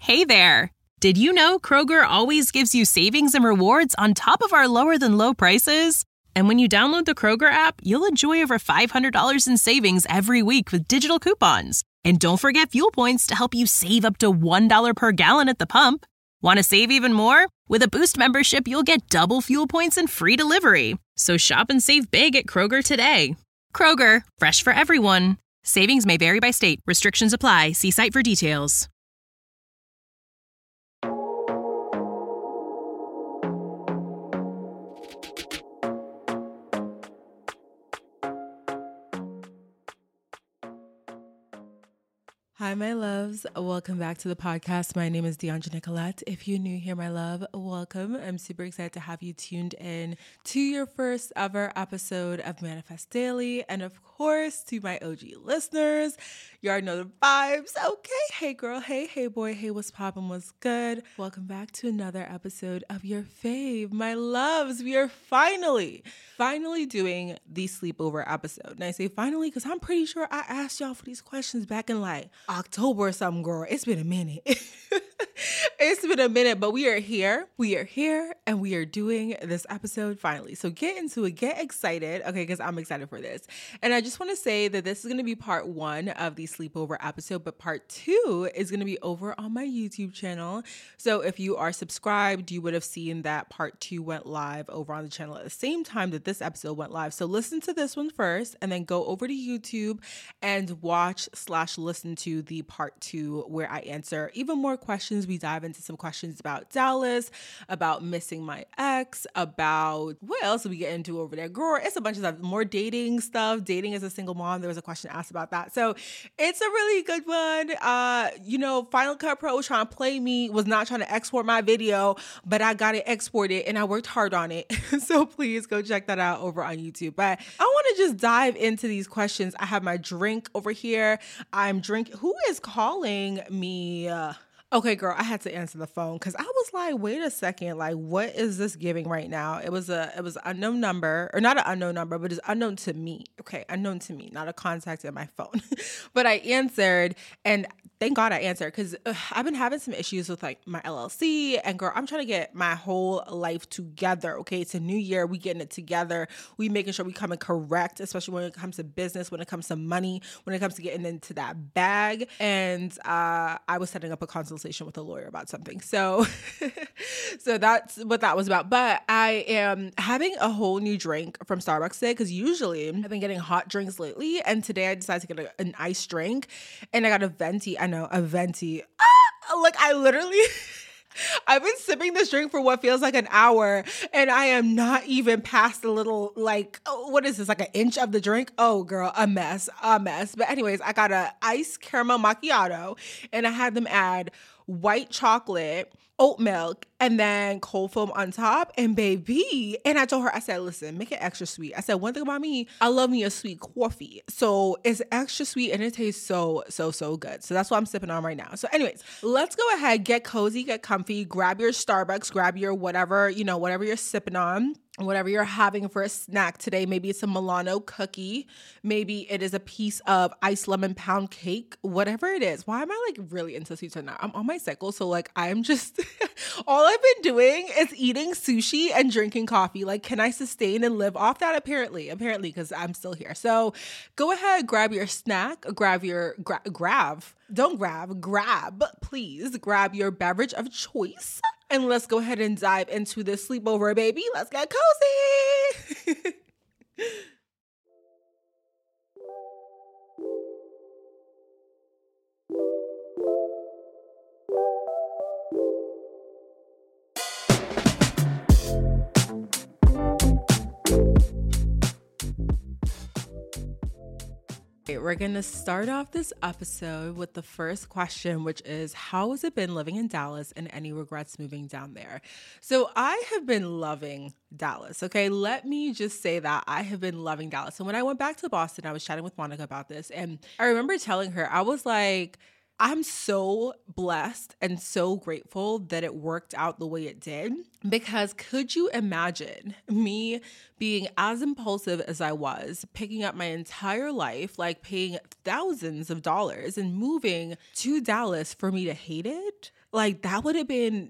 Hey there! Did you know Kroger always gives you savings and rewards on top of our lower-than-low prices? And when you download the Kroger app, you'll enjoy over $500 in savings every week with digital coupons. And don't forget fuel points to help you save up to $1 per gallon at the pump. Want to save even more? With a Boost membership, you'll get double fuel points and free delivery. So shop and save big at Kroger today. Kroger, fresh for everyone. Savings may vary by state. Restrictions apply. See site for details. Hi, my loves. Welcome back to the podcast. My name is DeAndre Nicolette. If you're new here, my love, welcome. I'm super excited to have you tuned in to your first ever episode of Manifest Daily. And of course, to my OG listeners, you already know the vibes. Okay. Hey, girl. Hey, boy. Hey, what's poppin'? What's good? Welcome back to another episode of your fave. My loves, we are finally doing the sleepover episode. And I say finally because I'm pretty sure I asked y'all for these questions back in like October or something, girl. It's been a minute. It's been a minute, but we are here. We are here and we are doing this episode finally. So get into it. Get excited. Okay, because I'm excited for this. And I just want to say that this is going to be part 1 of the sleepover episode, but part 2 is going to be over on my YouTube channel. So if you are subscribed, you would have seen that part 2 went live over on the channel at the same time that this episode went live. So listen to this one first and then go over to YouTube and watch/listen to the part 2 where I answer even more questions. We dive into some questions about Dallas, about missing my ex, about what else did we get into over there? Girl, it's a bunch of stuff. More dating stuff. Dating as a single mom. There was a question asked about that. So it's a really good one. Final Cut Pro was trying to play me, was not trying to export my video, but I got it exported and I worked hard on it. So please go check that out over on YouTube. But I want to just dive into these questions. I have my drink over here. I'm drinking. Who is calling me? Okay, girl, I had to answer the phone because I was like, wait a second, like, what is this giving right now? It was an unknown number, or not an unknown number, but it's unknown to me. Okay, unknown to me, not a contact in my phone. But I answered, and thank God I answered because I've been having some issues with like my LLC, and girl, I'm trying to get my whole life together. Okay, it's a new year, we getting it together. We making sure we coming correct, especially when it comes to business, when it comes to money, when it comes to getting into that bag. And I was setting up a consultation with a lawyer about something. So that's what that was about. But I am having a whole new drink from Starbucks today because usually I've been getting hot drinks lately. And today I decided to get an iced drink and I got a venti. I know, a venti. Like I literally... I've been sipping this drink for what feels like an hour and I am not even past the little, like, what is this, like an inch of the drink? Oh, girl, a mess. But anyways, I got a iced caramel macchiato and I had them add white chocolate, oat milk, and then cold foam on top. And baby, and I told her, I said, listen, make it extra sweet. I said, one thing about me, I love me a sweet coffee. So it's extra sweet and it tastes so good. So that's what I'm sipping on right now. So anyways, let's go ahead, get cozy, get comfy, grab your Starbucks, grab your whatever you're sipping on. Whatever you're having for a snack today, maybe it's a Milano cookie, maybe it is a piece of iced lemon pound cake, whatever it is. Why am I like really into sweets right now? I'm on my cycle, so like I'm just, all I've been doing is eating sushi and drinking coffee. Like, can I sustain and live off that? Apparently, because I'm still here. So go ahead, grab your snack, grab, please grab your beverage of choice. And let's go ahead and dive into this sleepover, baby. Let's get cozy. We're going to start off this episode with the first question, which is, how has it been living in Dallas and any regrets moving down there? So I have been loving Dallas. Okay. Let me just say that I have been loving Dallas. And when I went back to Boston, I was chatting with Monica about this. And I remember telling her, I was like, I'm so blessed and so grateful that it worked out the way it did, because could you imagine me being as impulsive as I was, picking up my entire life, like paying thousands of dollars and moving to Dallas for me to hate it? like that would have been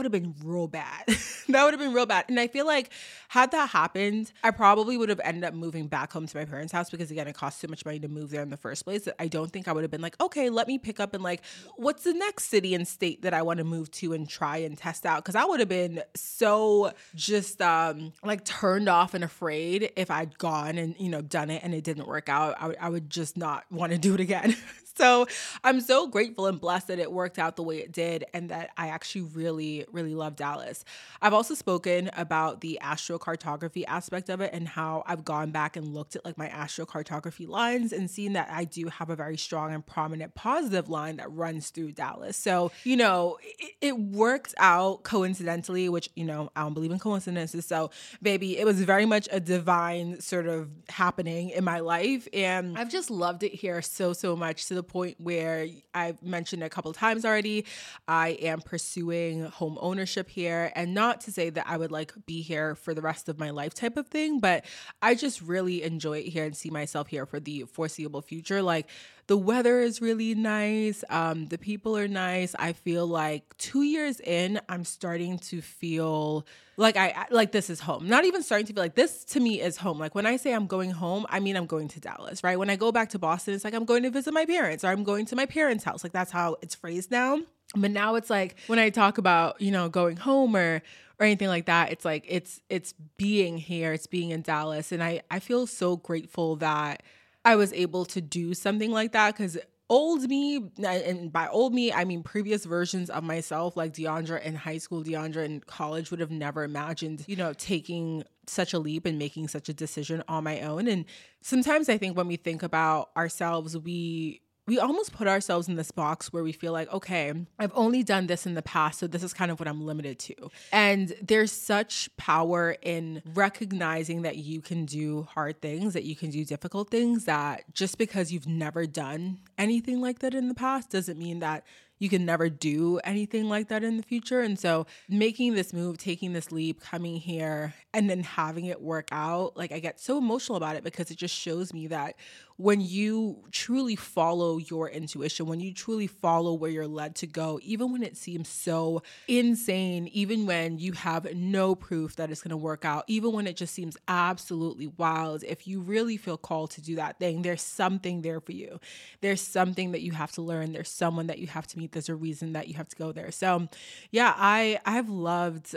real bad. That would have been real bad. And I feel like had that happened, I probably would have ended up moving back home to my parents' house because again, it costs so much money to move there in the first place. I don't think I would have been like, okay, let me pick up and like, what's the next city and state that I want to move to and try and test out? Cause I would have been so just like turned off and afraid if I'd gone and, you know, done it and it didn't work out. I would just not want to do it again. So I'm so grateful and blessed that it worked out the way it did and that I actually really, really love Dallas. I've also spoken about the astrocartography aspect of it and how I've gone back and looked at like my astrocartography lines and seen that I do have a very strong and prominent positive line that runs through Dallas. So, you know, it worked out coincidentally, which, you know, I don't believe in coincidences. So baby, it was very much a divine sort of happening in my life. And I've just loved it here so much to the point where I've mentioned a couple of times already, I am pursuing home ownership here. And not to say that I would like be here for the rest of my life type of thing, but I just really enjoy it here and see myself here for the foreseeable future. Like the weather is really nice. The people are nice. I feel like 2 years in, I'm starting to feel like like this is home. Not even starting to feel like this to me is home. Like when I say I'm going home, I mean I'm going to Dallas, right? When I go back to Boston, it's like I'm going to visit my parents or I'm going to my parents' house. Like that's how it's phrased now. But now it's like when I talk about, you know, going home or anything like that, it's like it's being here, it's being in Dallas. And I feel so grateful that I was able to do something like that because old me, and by old me, I mean previous versions of myself, like Deandra in high school, Deandra in college, would have never imagined, you know, taking such a leap and making such a decision on my own. And sometimes I think when we think about ourselves, we almost put ourselves in this box where we feel like, okay, I've only done this in the past, so this is kind of what I'm limited to. And there's such power in recognizing that you can do hard things, that you can do difficult things, that just because you've never done anything like that in the past doesn't mean that you can never do anything like that in the future. And so making this move, taking this leap, coming here, and then having it work out, like I get so emotional about it because it just shows me that when you truly follow your intuition, when you truly follow where you're led to go, even when it seems so insane, even when you have no proof that it's going to work out, even when it just seems absolutely wild, if you really feel called to do that thing, there's something there for you. There's something that you have to learn. There's someone that you have to meet. There's a reason that you have to go there. So yeah, I've loved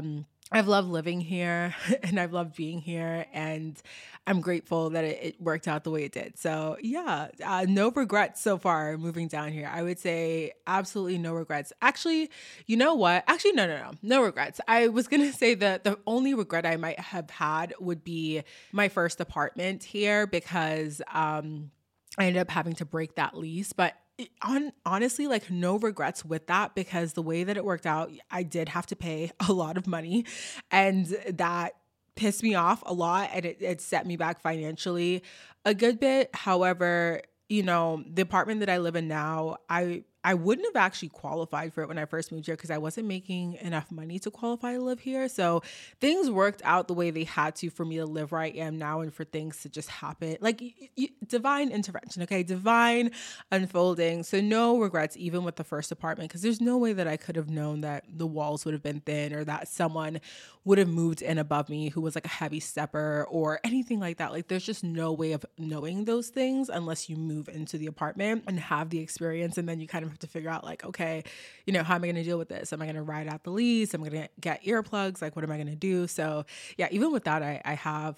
living here and I've loved being here, and I'm grateful that it worked out the way it did. So yeah, no regrets so far moving down here. I would say absolutely no regrets. Actually, you know what? Actually, no regrets. I was going to say that the only regret I might have had would be my first apartment here because I ended up having to break that lease. But honestly, like no regrets with that because the way that it worked out, I did have to pay a lot of money and that pissed me off a lot and it set me back financially a good bit. However, you know, the apartment that I live in now, I wouldn't have actually qualified for it when I first moved here because I wasn't making enough money to qualify to live here. So things worked out the way they had to for me to live where I am now and for things to just happen. Like divine intervention, okay? Divine unfolding. So no regrets even with the first apartment because there's no way that I could have known that the walls would have been thin or that someone would have moved in above me who was like a heavy stepper or anything like that. Like there's just no way of knowing those things unless you move into the apartment and have the experience, and then you kind of have to figure out like, okay, you know, how am I going to deal with this? Am I going to ride out the lease? Am I going to get earplugs? Like, what am I going to do? So yeah, even with that, I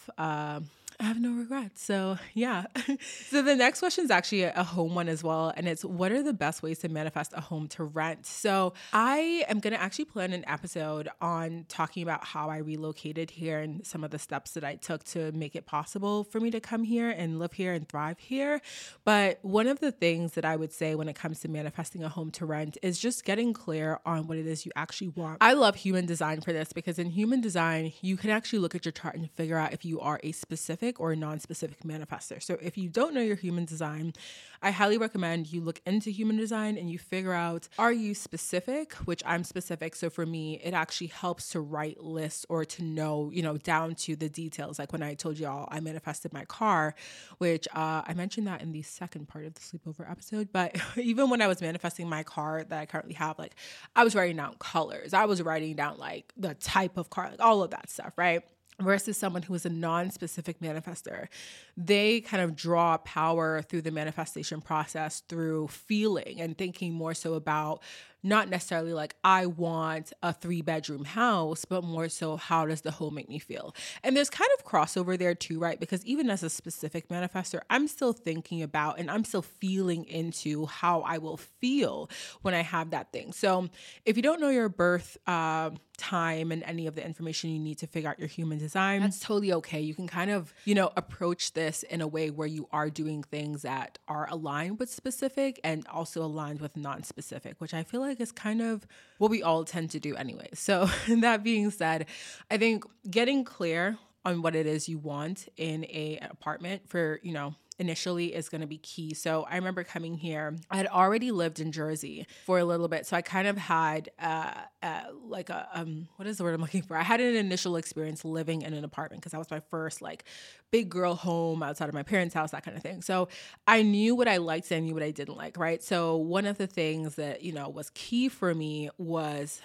have no regrets. So yeah. So the next question is actually a home one as well. And it's, what are the best ways to manifest a home to rent? So I am going to actually plan an episode on talking about how I relocated here and some of the steps that I took to make it possible for me to come here and live here and thrive here. But one of the things that I would say when it comes to manifesting a home to rent is just getting clear on what it is you actually want. I love human design for this because in human design, you can actually look at your chart and figure out if you are a specific specific or a non-specific manifester. So if you don't know your human design, I highly recommend you look into human design and you figure out, are you specific? Which I'm specific. So for me, it actually helps to write lists or to know, down to the details. Like when I told y'all I manifested my car, which I mentioned that in the second part of the sleepover episode. But even when I was manifesting my car that I currently have, like I was writing down colors. I was writing down like the type of car, like all of that stuff, right? Versus someone who is a non-specific manifester, they kind of draw power through the manifestation process through feeling and thinking more so about not necessarily like I want a 3-bedroom house, but more so how does the home make me feel? And there's kind of crossover there too, right? Because even as a specific manifester, I'm still thinking about and I'm still feeling into how I will feel when I have that thing. So if you don't know your birth time and any of the information you need to figure out your human design, that's totally okay. You can kind of, approach this in a way where you are doing things that are aligned with specific and also aligned with non-specific, which I feel like is kind of what we all tend to do anyway. So that being said, I think getting clear on what it is you want in an apartment for, initially is going to be key. So I remember coming here, I had already lived in Jersey for a little bit. So I kind of had what is the word I'm looking for? I had an initial experience living in an apartment because that was my first like big girl home outside of my parents' house, that kind of thing. So I knew what I liked and I knew what I didn't like, right? So one of the things that, was key for me was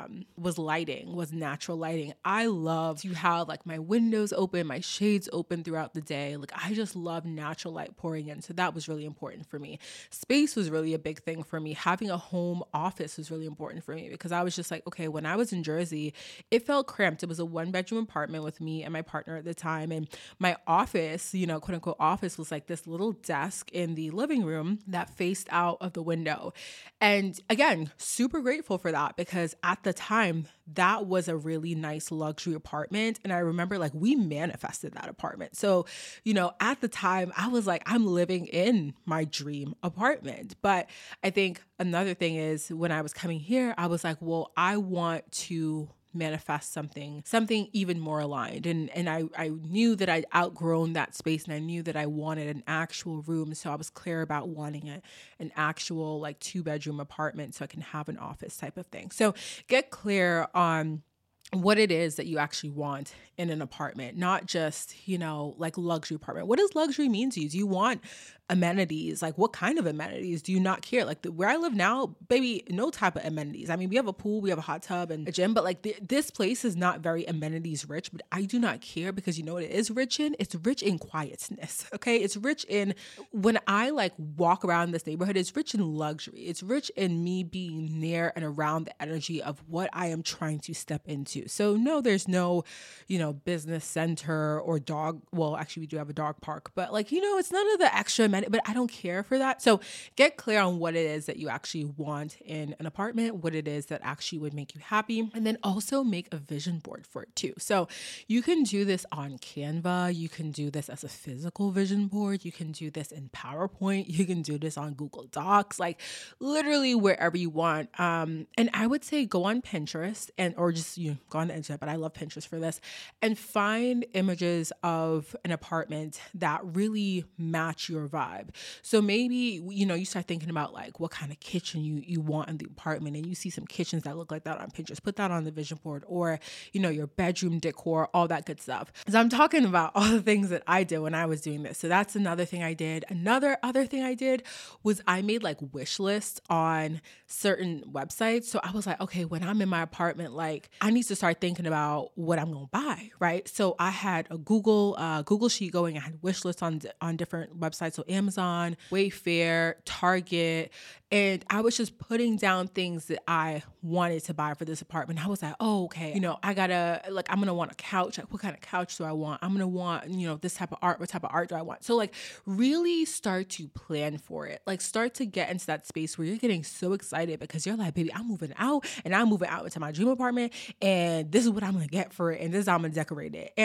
lighting, was natural lighting. I love to have like my windows open, my shades open throughout the day. Like I just love natural light pouring in. So that was really important for me. Space was really a big thing for me. Having a home office was really important for me because I was just like, okay, when I was in Jersey, it felt cramped. It was a 1-bedroom apartment with me and my partner at the time. And my office, quote unquote office, was like this little desk in the living room that faced out of the window. And again, super grateful for that because at the time, that was a really nice luxury apartment. And I remember like we manifested that apartment. So, at the time I was like, I'm living in my dream apartment. But I think another thing is when I was coming here, I was like, well, I want to manifest something even more aligned. And I knew that I'd outgrown that space and I knew that I wanted an actual room. So I was clear about wanting an actual like 2-bedroom apartment so I can have an office type of thing. So get clear on what it is that you actually want in an apartment, not just, like luxury apartment. What does luxury mean to you? Do you want amenities? Like what kind of amenities? Do you not care? Like where I live now, baby, no type of amenities. I mean, we have a pool, we have a hot tub and a gym, but like this place is not very amenities rich, but I do not care because you know what it is rich in? It's rich in quietness. Okay. It's rich in when I like walk around this neighborhood, it's rich in luxury. It's rich in me being near and around the energy of what I am trying to step into. So no, there's no, business center or dog. Well, actually we do have a dog park, but like, it's none of the extra amenities, but I don't care for that. So get clear on what it is that you actually want in an apartment, what it is that actually would make you happy. And then also make a vision board for it too. So you can do this on Canva. You can do this as a physical vision board. You can do this in PowerPoint. You can do this on Google Docs, like literally wherever you want. And I would say go on Pinterest or just, go on the internet, but I love Pinterest for this, and find images of an apartment that really match your vibe. So maybe, you start thinking about like what kind of kitchen you want in the apartment, and you see some kitchens that look like that on Pinterest, put that on the vision board, or, your bedroom decor, all that good stuff. So I'm talking about all the things that I did when I was doing this. So that's another thing I did. Other thing I did was I made like wish lists on certain websites. So I was like, okay, when I'm in my apartment, like I need to start thinking about what I'm going to buy, right? So I had a Google sheet going. I had wish lists on different websites. So Amazon, Wayfair, Target. And I was just putting down things that I wanted to buy for this apartment. I was like, oh, okay. I'm going to want a couch. Like, what kind of couch do I want? I'm going to want, this type of art. What type of art do I want? So like really start to plan for it. Like start to get into that space where you're getting so excited because you're like, baby, I'm moving out and I'm moving out into my dream apartment and this is what I'm going to get for it. And this is how I'm going to decorate it. And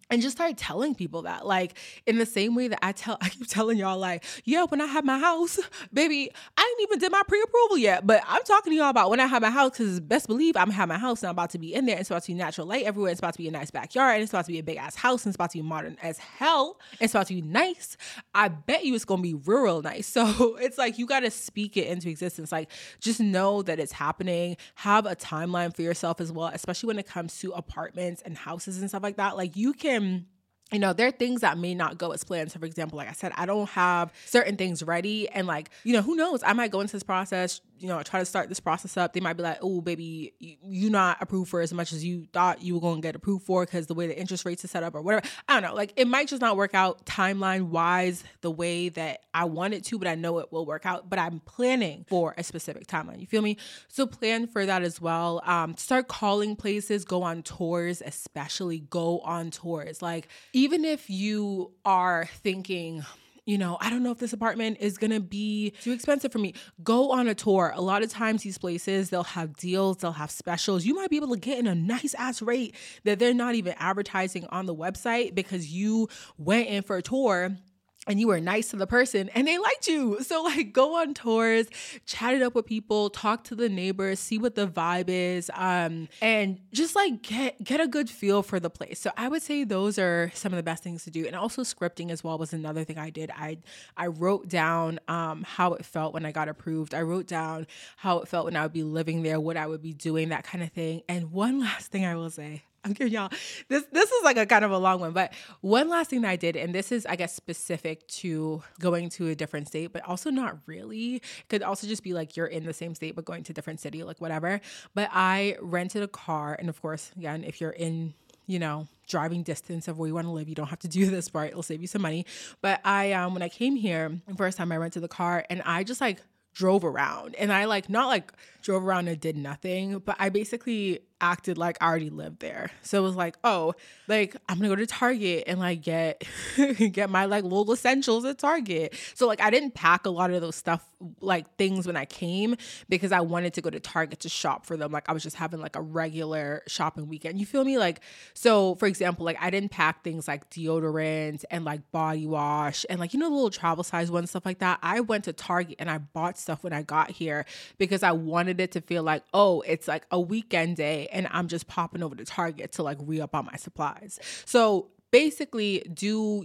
And just start telling people that, like, in the same way that I keep telling y'all, like, yeah, when I have my house, baby, I ain't even did my pre-approval yet, but I'm talking to y'all about when I have my house, because best believe I'm gonna have my house and I'm about to be in there. It's about to be natural light everywhere. It's about to be a nice backyard, and it's about to be a big ass house, and it's about to be modern as hell. It's about to be nice. I bet you it's gonna be real nice. So it's like, you gotta speak it into existence. Like, just know that it's happening. Have a timeline for yourself as well, especially when it comes to apartments and houses and stuff like that. Like, you can, there are things that may not go as planned. So for example, like I said, I don't have certain things ready, and like, who knows, I might go into this process, try to start this process up. They might be like, oh, baby, you're not approved for as much as you thought you were going to get approved for because the way the interest rates are set up or whatever. I don't know. Like, it might just not work out timeline wise the way that I want it to, but I know it will work out. But I'm planning for a specific timeline. You feel me? So plan for that as well. Start calling places, go on tours, especially go on tours. Like, even if you are thinking, I don't know if this apartment is going to be too expensive for me, go on a tour. A lot of times these places, they'll have deals, they'll have specials. You might be able to get in a nice ass rate that they're not even advertising on the website because you went in for a tour and you were nice to the person and they liked you. So like, go on tours, chat it up with people, talk to the neighbors, see what the vibe is, and just like get a good feel for the place. So I would say those are some of the best things to do. And also scripting as well was another thing I did. I wrote down how it felt when I got approved. I wrote down how it felt when I would be living there, what I would be doing, that kind of thing. And one last thing I will say, I'm giving y'all, this is like a kind of a long one, but one last thing that I did, and this is, I guess, specific to going to a different state, but also not really. Could also just be like you're in the same state, but going to a different city, like whatever. But I rented a car. And of course, again, if you're in, driving distance of where you want to live, you don't have to do this part. It'll save you some money. But when I came here, the first time I rented the car, and I just like drove around, and I not like drove around and did nothing, but I basically acted like I already lived there. So it was like, oh, like I'm gonna go to Target and like get my like little essentials at Target. So like I didn't pack a lot of those things when I came because I wanted to go to Target to shop for them. Like I was just having like a regular shopping weekend. You feel me? Like, so for example, like I didn't pack things like deodorant and like body wash and like, the little travel size ones, stuff like that. I went to Target and I bought stuff when I got here because I wanted it to feel like, oh, it's like a weekend day and I'm just popping over to Target to like re-up on my supplies. So basically do,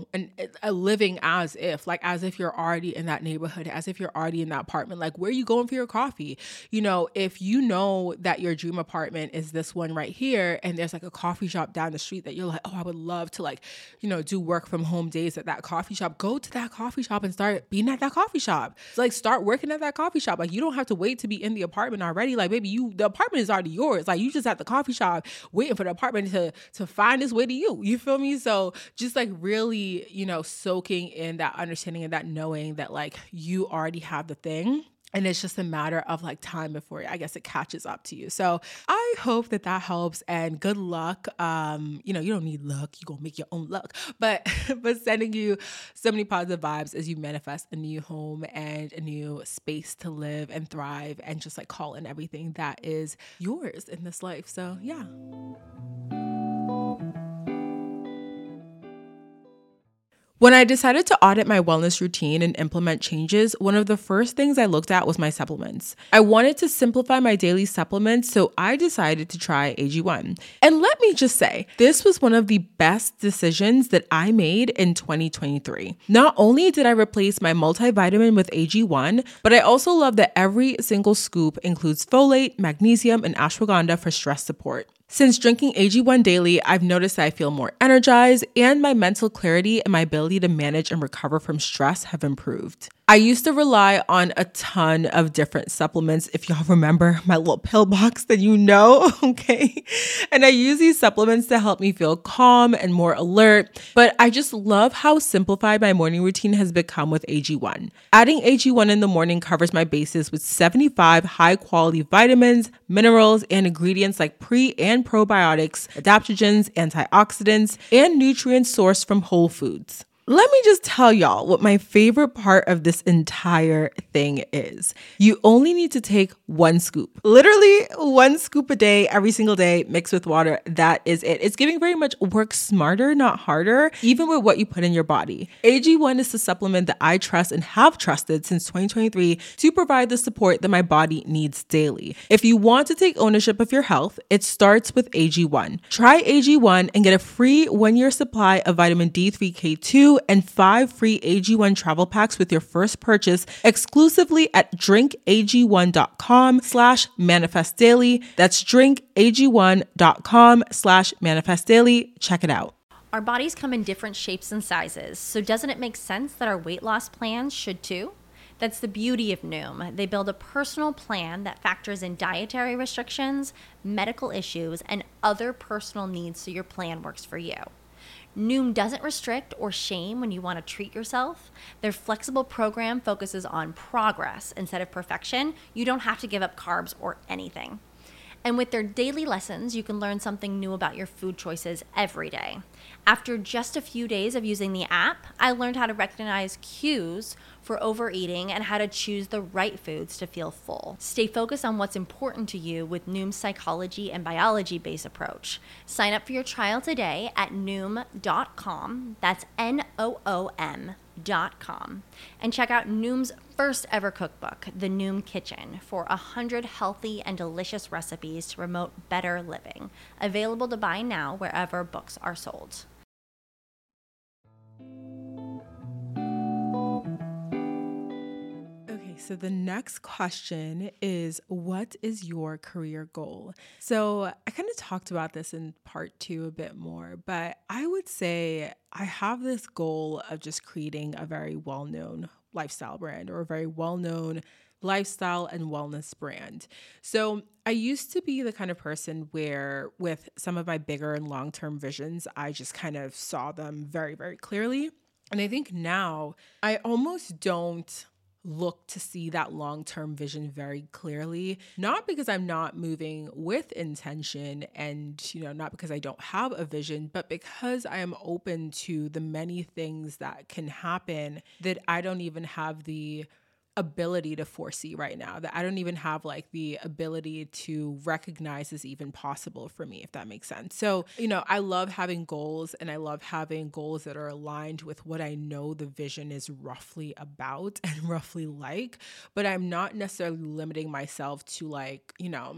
a living as if you're already in that neighborhood, as if you're already in that apartment. Like, where are you going for your coffee? If you know that your dream apartment is this one right here and there's like a coffee shop down the street that you're like, oh, I would love to like, do work from home days at that coffee shop, go to that coffee shop and start being at that coffee shop. So like start working at that coffee shop. Like, you don't have to wait to be in the apartment already. Like, baby, the apartment is already yours. Like, you just at the coffee shop waiting for the apartment to find its way to you. You feel me? So just like really, soaking in that understanding and that knowing that like you already have the thing. And it's just a matter of like time before, I guess, it catches up to you. So I hope that helps, and good luck. You don't need luck. You're going to make your own luck. But sending you so many positive vibes as you manifest a new home and a new space to live and thrive and just like call in everything that is yours in this life. So yeah. When I decided to audit my wellness routine and implement changes, one of the first things I looked at was my supplements. I wanted to simplify my daily supplements, so I decided to try AG1. And let me just say, this was one of the best decisions that I made in 2023. Not only did I replace my multivitamin with AG1, but I also love that every single scoop includes folate, magnesium, and ashwagandha for stress support. Since drinking AG1 daily, I've noticed that I feel more energized and my mental clarity and my ability to manage and recover from stress have improved. I used to rely on a ton of different supplements. If y'all remember my little pill box that okay? And I use these supplements to help me feel calm and more alert. But I just love how simplified my morning routine has become with AG1. Adding AG1 in the morning covers my bases with 75 high-quality vitamins, minerals, and ingredients like pre- and probiotics, adaptogens, antioxidants, and nutrients sourced from whole foods. Let me just tell y'all what my favorite part of this entire thing is. You only need to take one scoop, literally one scoop a day, every single day, mixed with water. That is it. It's giving very much work smarter, not harder, even with what you put in your body. AG1 is the supplement that I trust and have trusted since 2023 to provide the support that my body needs daily. If you want to take ownership of your health, it starts with AG1. Try AG1 and get a free 1-year supply of vitamin D3K2 and 5 free AG1 travel packs with your first purchase exclusively at drinkag1.com/manifestdaily. That's drinkag1.com/manifestdaily. Check it out. Our bodies come in different shapes and sizes, so doesn't it make sense that our weight loss plans should too? That's the beauty of Noom. They build a personal plan that factors in dietary restrictions, medical issues, and other personal needs so your plan works for you. Noom doesn't restrict or shame when you want to treat yourself. Their flexible program focuses on progress instead of perfection. You don't have to give up carbs or anything. And with their daily lessons, you can learn something new about your food choices every day. After just a few days of using the app, I learned how to recognize cues for overeating and how to choose the right foods to feel full. Stay focused on what's important to you with Noom's psychology and biology-based approach. Sign up for your trial today at Noom.com. That's Noom.com. And check out Noom's first ever cookbook, The Noom Kitchen, for 100 healthy and delicious recipes to promote better living. Available to buy now wherever books are sold. So the next question is, what is your career goal? So I kind of talked about this in part 2 a bit more, but I would say I have this goal of just creating a very well-known lifestyle brand or a very well-known lifestyle and wellness brand. So I used to be the kind of person where with some of my bigger and long-term visions, I just kind of saw them very, very clearly. And I think now I almost don't look to see that long-term vision very clearly, not because I'm not moving with intention and, not because I don't have a vision, but because I am open to the many things that can happen that I don't even have the ability to foresee right now, that I don't even have like the ability to recognize is even possible for me, if that makes sense. So, I love having goals, and I love having goals that are aligned with what I know the vision is roughly about and roughly like, but I'm not necessarily limiting myself to like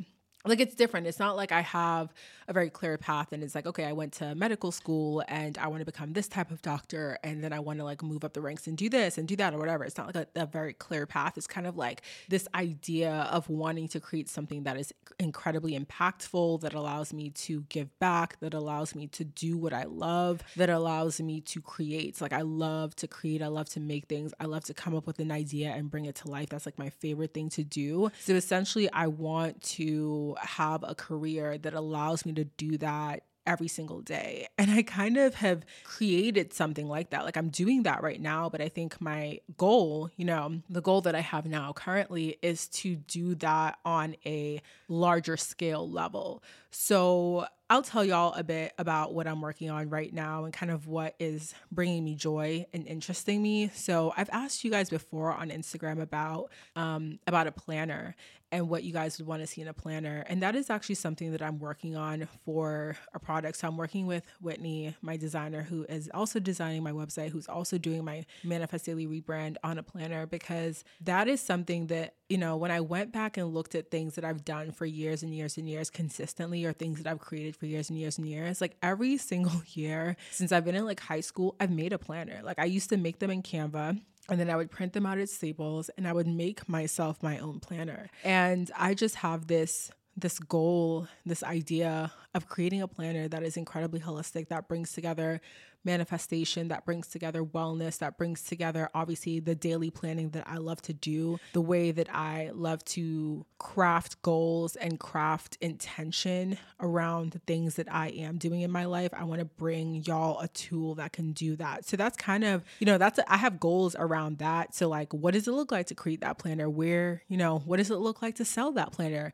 it's different. It's not like I have a very clear path and it's like, okay, I went to medical school and I want to become this type of doctor and then I want to like move up the ranks and do this and do that or whatever. It's not like a very clear path. It's kind of like this idea of wanting to create something that is incredibly impactful, that allows me to give back, that allows me to do what I love, that allows me to create. Like I love to create. I love to make things. I love to come up with an idea and bring it to life. That's like my favorite thing to do. So essentially I want to have a career that allows me to do that every single day. And I kind of have created something like that. Like I'm doing that right now, but I think my goal, the goal that I have now currently is to do that on a larger scale level. So I'll tell y'all a bit about what I'm working on right now and kind of what is bringing me joy and interesting me. So I've asked you guys before on Instagram about a planner and what you guys would want to see in a planner. And that is actually something that I'm working on for a product. So I'm working with Whitney, my designer, who is also designing my website, who's also doing my Manifest Daily rebrand on a planner, because that is something that, when I went back and looked at things that I've done for years and years and years consistently, or things that I've created for years and years and years, like every single year since I've been in like high school, I've made a planner. Like I used to make them in Canva, and then I would print them out at Staples and I would make myself my own planner. And I just have this goal, this idea of creating a planner that is incredibly holistic, that brings together manifestation, that brings together wellness, that brings together obviously the daily planning that I love to do, the way that I love to craft goals and craft intention around the things that I am doing in my life. I want to bring y'all a tool that can do that. So that's kind of, I have goals around that. So like, what does it look like to create that planner? Where, what does it look like to sell that planner?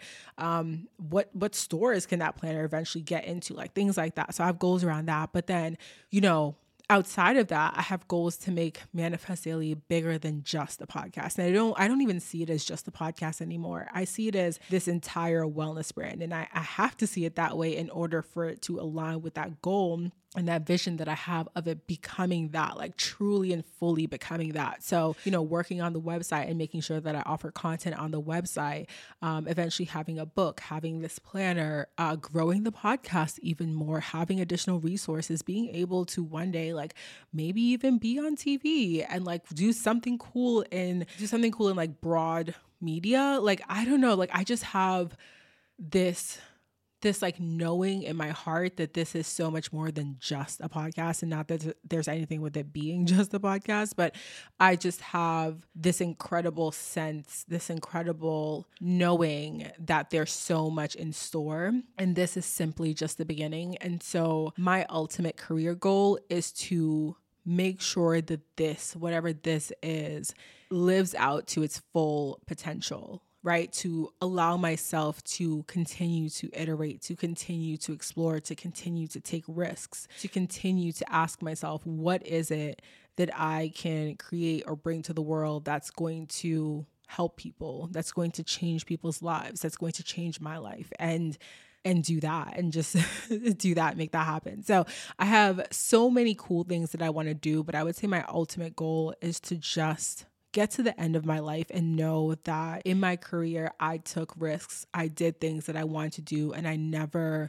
What stores can that planner eventually get into? Like things like that. So I have goals around that. But then, outside of that, I have goals to make Manifest Daily bigger than just a podcast. And I don't even see it as just a podcast anymore. I see it as this entire wellness brand. And I have to see it that way in order for it to align with that goal and that vision that I have of it becoming that, like truly and fully becoming that. So, working on the website and making sure that I offer content on the website, eventually having a book, having this planner, growing the podcast even more, having additional resources, being able to one day, like maybe even be on TV and like do something cool in like broad media. Like, I don't know, like I just have this like knowing in my heart that this is so much more than just a podcast, and not that there's anything with it being just a podcast, but I just have this incredible sense, this incredible knowing that there's so much in store, and this is simply just the beginning. And so my ultimate career goal is to make sure that this, whatever this is, lives out to its full potential, right? To allow myself to continue to iterate, to continue to explore, to continue to take risks, to continue to ask myself, what is it that I can create or bring to the world that's going to help people, that's going to change people's lives, that's going to change my life, and do that, and just do that, make that happen. So I have so many cool things that I want to do, but I would say my ultimate goal is to just get to the end of my life and know that in my career, I took risks. I did things that I wanted to do. And I never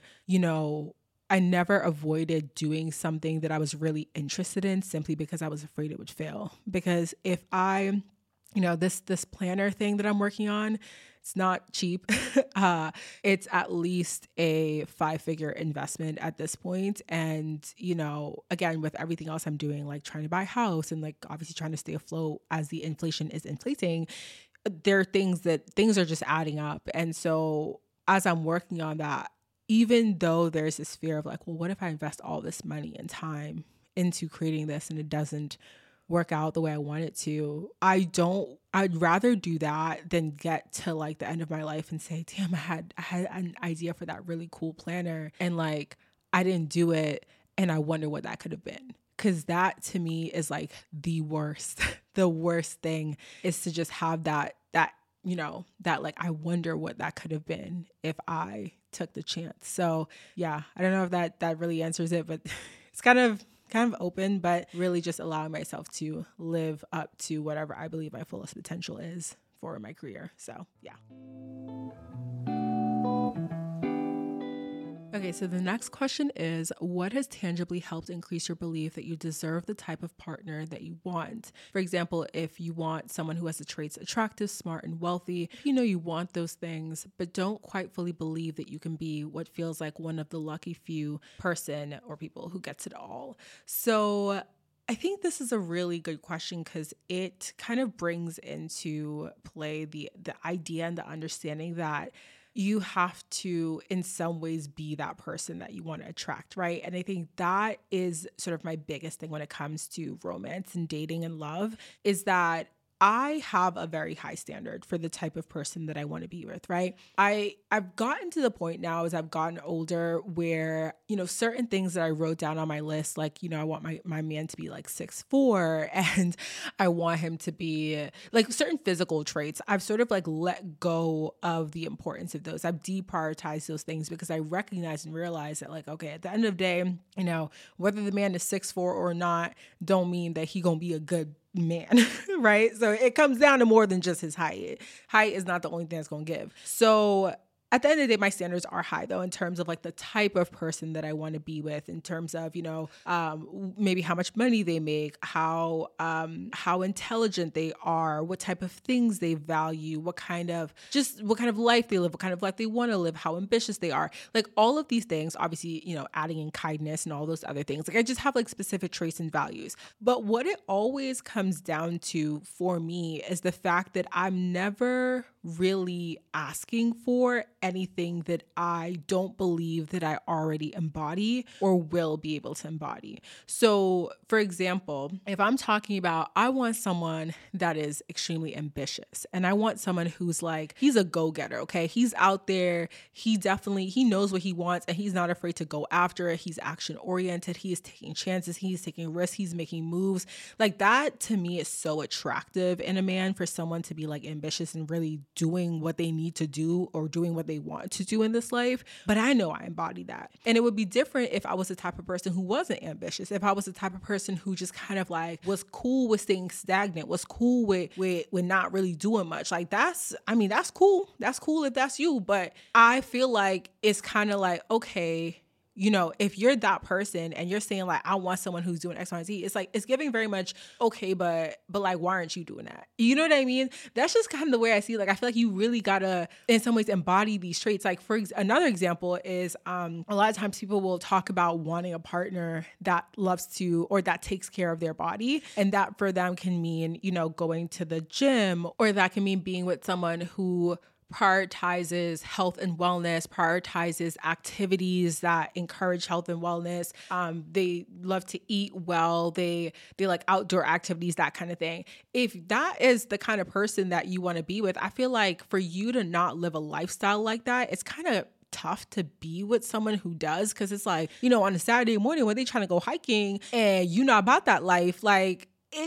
avoided doing something that I was really interested in simply because I was afraid it would fail. Because if this planner thing that I'm working on, it's not cheap. It's at least a 5-figure investment at this point. And, again, with everything else I'm doing, like trying to buy a house and like obviously trying to stay afloat as the inflation is inflating, there are things are just adding up. And so as I'm working on that, even though there's this fear of like, well, what if I invest all this money and time into creating this and it doesn't work out the way I want it to, I'd rather do that than get to like the end of my life and say, damn, I had an idea for that really cool planner and like I didn't do it and I wonder what that could have been. Cause that to me is like the worst. The worst thing is to just have that like I wonder what that could have been if I took the chance. So yeah, I don't know if that really answers it, but it's kind of open, but really just allowing myself to live up to whatever I believe my fullest potential is for my career. So yeah. Okay, so the next question is, what has tangibly helped increase your belief that you deserve the type of partner that you want? For example, if you want someone who has the traits attractive, smart, and wealthy, you want those things, but don't quite fully believe that you can be what feels like one of the lucky few person or people who gets it all. So I think this is a really good question because it kind of brings into play the idea and the understanding that you have to, in some ways, be that person that you want to attract, right? And I think that is sort of my biggest thing when it comes to romance and dating and love, is that I have a very high standard for the type of person that I want to be with, right? I've gotten to the point now as I've gotten older where, certain things that I wrote down on my list, like, I want my man to be like 6'4", and I want him to be like certain physical traits. I've sort of like let go of the importance of those. I've deprioritized those things because I recognize and realize that like, okay, at the end of the day, whether the man is 6'4" or not, don't mean that he gonna be a good man, right? So it comes down to more than just his height. Height is not the only thing that's going to give. So at the end of the day, my standards are high though, in terms of like the type of person that I want to be with, in terms of, maybe how much money they make, how intelligent they are, what type of things they value, what kind of life they live, what kind of life they want to live, how ambitious they are. Like all of these things, obviously, adding in kindness and all those other things. Like I just have like specific traits and values. But what it always comes down to for me is the fact that I'm never really asking for anything that I don't believe that I already embody or will be able to embody. So, for example, if I'm talking about, I want someone that is extremely ambitious, and I want someone who's like, he's a go-getter, okay? He's out there. He knows what he wants, and he's not afraid to go after it. He's action-oriented. He is taking chances. He's taking risks. He's making moves. Like, that to me is so attractive in a man, for someone to be like ambitious and really doing what they need to do or doing what they want to do in this life. But I know I embody that. And it would be different if I was the type of person who wasn't ambitious. If I was the type of person who just kind of like was cool with staying stagnant, was cool with not really doing much. Like, that's cool. That's cool if that's you. But I feel like it's kind of like, okay, you know, if you're that person and you're saying like, I want someone who's doing X, Y, and Z, it's like, it's giving very much, okay, but like, why aren't you doing that? You know what I mean? That's just kind of the way I see it. Like, I feel like you really gotta, in some ways, embody these traits. Like, another example is, a lot of times people will talk about wanting a partner that loves to, or that takes care of their body. And that for them can mean, you know, going to the gym, or that can mean being with someone who prioritizes health and wellness, prioritizes activities that encourage health and wellness. They love to eat well. They like outdoor activities, that kind of thing. If that is the kind of person that you want to be with, I feel like for you to not live a lifestyle like that, it's kind of tough to be with someone who does, because it's like, you know, on a Saturday morning when they trying to go hiking and you not about that life, like,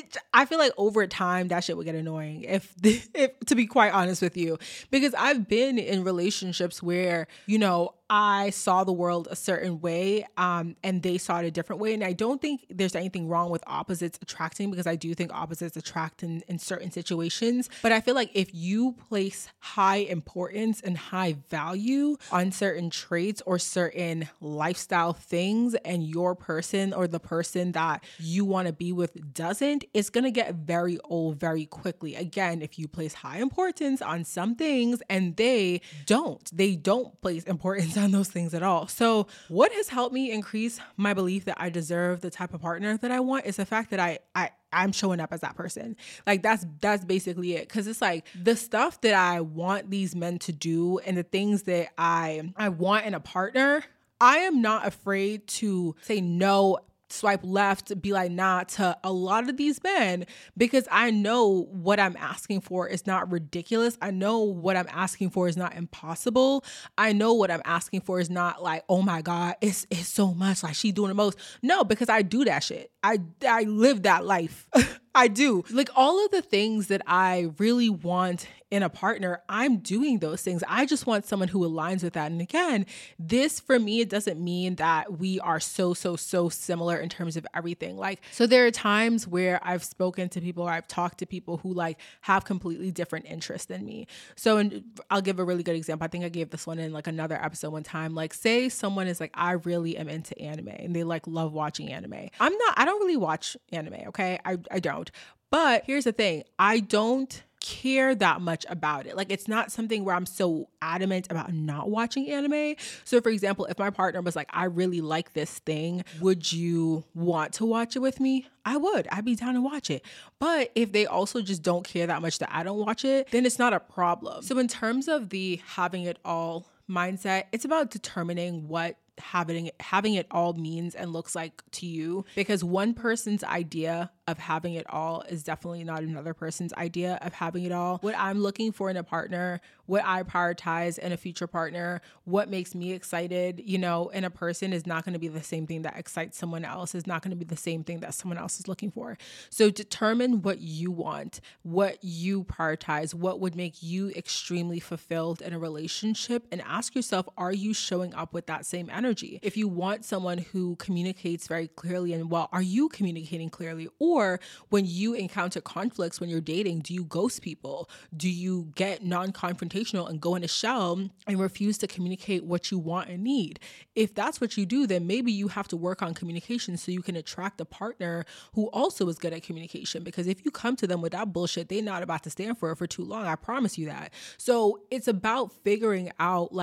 I feel like over time that shit would get annoying, if to be quite honest with you, because I've been in relationships where, you know, I saw the world a certain way, and they saw it a different way. And I don't think there's anything wrong with opposites attracting, because I do think opposites attract in certain situations. But I feel like if you place high importance and high value on certain traits or certain lifestyle things, and your person or the person that you want to be with doesn't, it's going to get very old very quickly. Again, if you place high importance on some things and they don't place importance on those things at all. So what has helped me increase my belief that I deserve the type of partner that I want is the fact that I'm showing up as that person. Like, that's basically it. Cause it's like the stuff that I want these men to do and the things that I want in a partner, I am not afraid to say no, swipe left, be like, nah, to a lot of these men, because I know what I'm asking for is not ridiculous. I know what I'm asking for is not impossible. I know what I'm asking for is not like, oh my God, it's so much, like she doing the most. No, because I do that shit. I live that life. I do. Like, all of the things that I really want in a partner, I'm doing those things. I just want someone who aligns with that. And again, this for me, it doesn't mean that we are so similar in terms of everything. Like, so there are times where I've spoken to people or I've talked to people who like have completely different interests than me. So I'll give a really good example. I think I gave this one in like another episode one time. Like, say someone is like, I really am into anime and they like love watching anime. I don't really watch anime. Okay. I don't. But here's the thing. I don't care that much about it. Like, it's not something where I'm so adamant about not watching anime. So for example, if my partner was like, I really like this thing, would you want to watch it with me? I would. I'd be down to watch it. But if they also just don't care that much that I don't watch it, then it's not a problem. So in terms of the having it all mindset, it's about determining what having it all means and looks like to you, because one person's idea of having it all is definitely not another person's idea of having it all. What I'm looking for in a partner, what I prioritize in a future partner, what makes me excited, you know, in a person is not going to be the same thing that excites someone else, is not going to be the same thing that someone else is looking for. So determine what you want, what you prioritize, what would make you extremely fulfilled in a relationship, and ask yourself, are you showing up with that same energy? If you want someone who communicates very clearly and well, are you communicating clearly? Or when you encounter conflicts when you're dating, do you ghost people? Do you get non-confrontational and go in a shell and refuse to communicate what you want and need? If that's what you do, then maybe you have to work on communication so you can attract a partner who also is good at communication. Because if you come to them with that bullshit, they're not about to stand for it for too long. I promise you that. So it's about figuring out like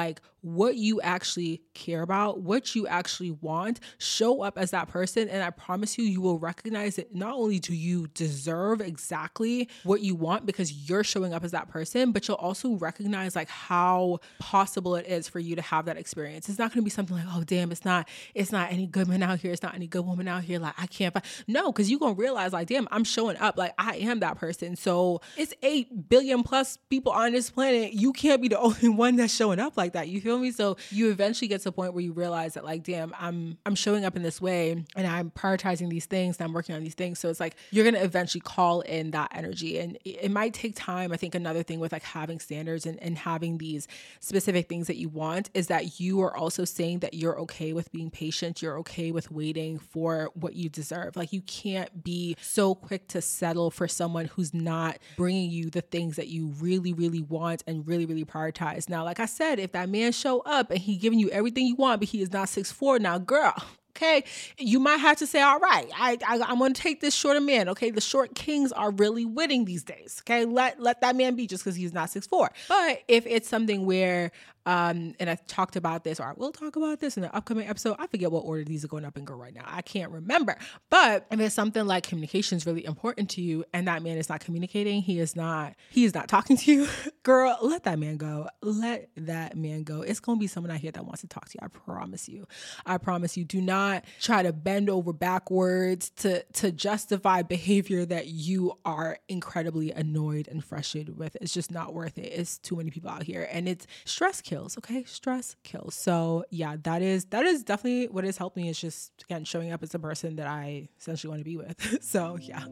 what you actually care about, what you actually want, show up as that person. And I promise you, you will recognize that not only do you deserve exactly what you want because you're showing up as that person, but you'll also recognize like how possible it is for you to have that experience. It's not going to be something like, oh damn, it's not any good men out here. It's not any good woman out here. Like I can't find. No, because you're going to realize like, damn, I'm showing up. Like I am that person. So it's 8 billion plus people on this planet. You can't be the only one that's showing up like that. You feel me? So you eventually get to a point where you realize that like, damn, I'm showing up in this way and I'm prioritizing these things and I'm working on these things. So it's like, you're going to eventually call in that energy, and it might take time. I think another thing with like having standards and having these specific things that you want is that you are also saying that you're okay with being patient. You're okay with waiting for what you deserve. Like you can't be so quick to settle for someone who's not bringing you the things that you really, really want and really, really prioritize. Now, like I said, if that man show up and he giving you everything you want, but he is not 6'4", now girl, okay, you might have to say, all right, I'm going to take this shorter man. Okay, the short kings are really winning these days. Okay, let that man be just because he's not 6'4". But if it's something where, and I talked about this, or I will talk about this in the upcoming episode. I forget what order these are going up and go right now. I can't remember. But if it's something like communication is really important to you and that man is not communicating, he is not talking to you, girl, let that man go. Let that man go. It's going to be someone out here that wants to talk to you. I promise you. I promise you. Do not try to bend over backwards to justify behavior that you are incredibly annoyed and frustrated with. It's just not worth it. It's too many people out here, and it's stress kills. Okay. Stress kills. So yeah, that is definitely what has helped me, is just, again, showing up as the person that I essentially want to be with. So yeah.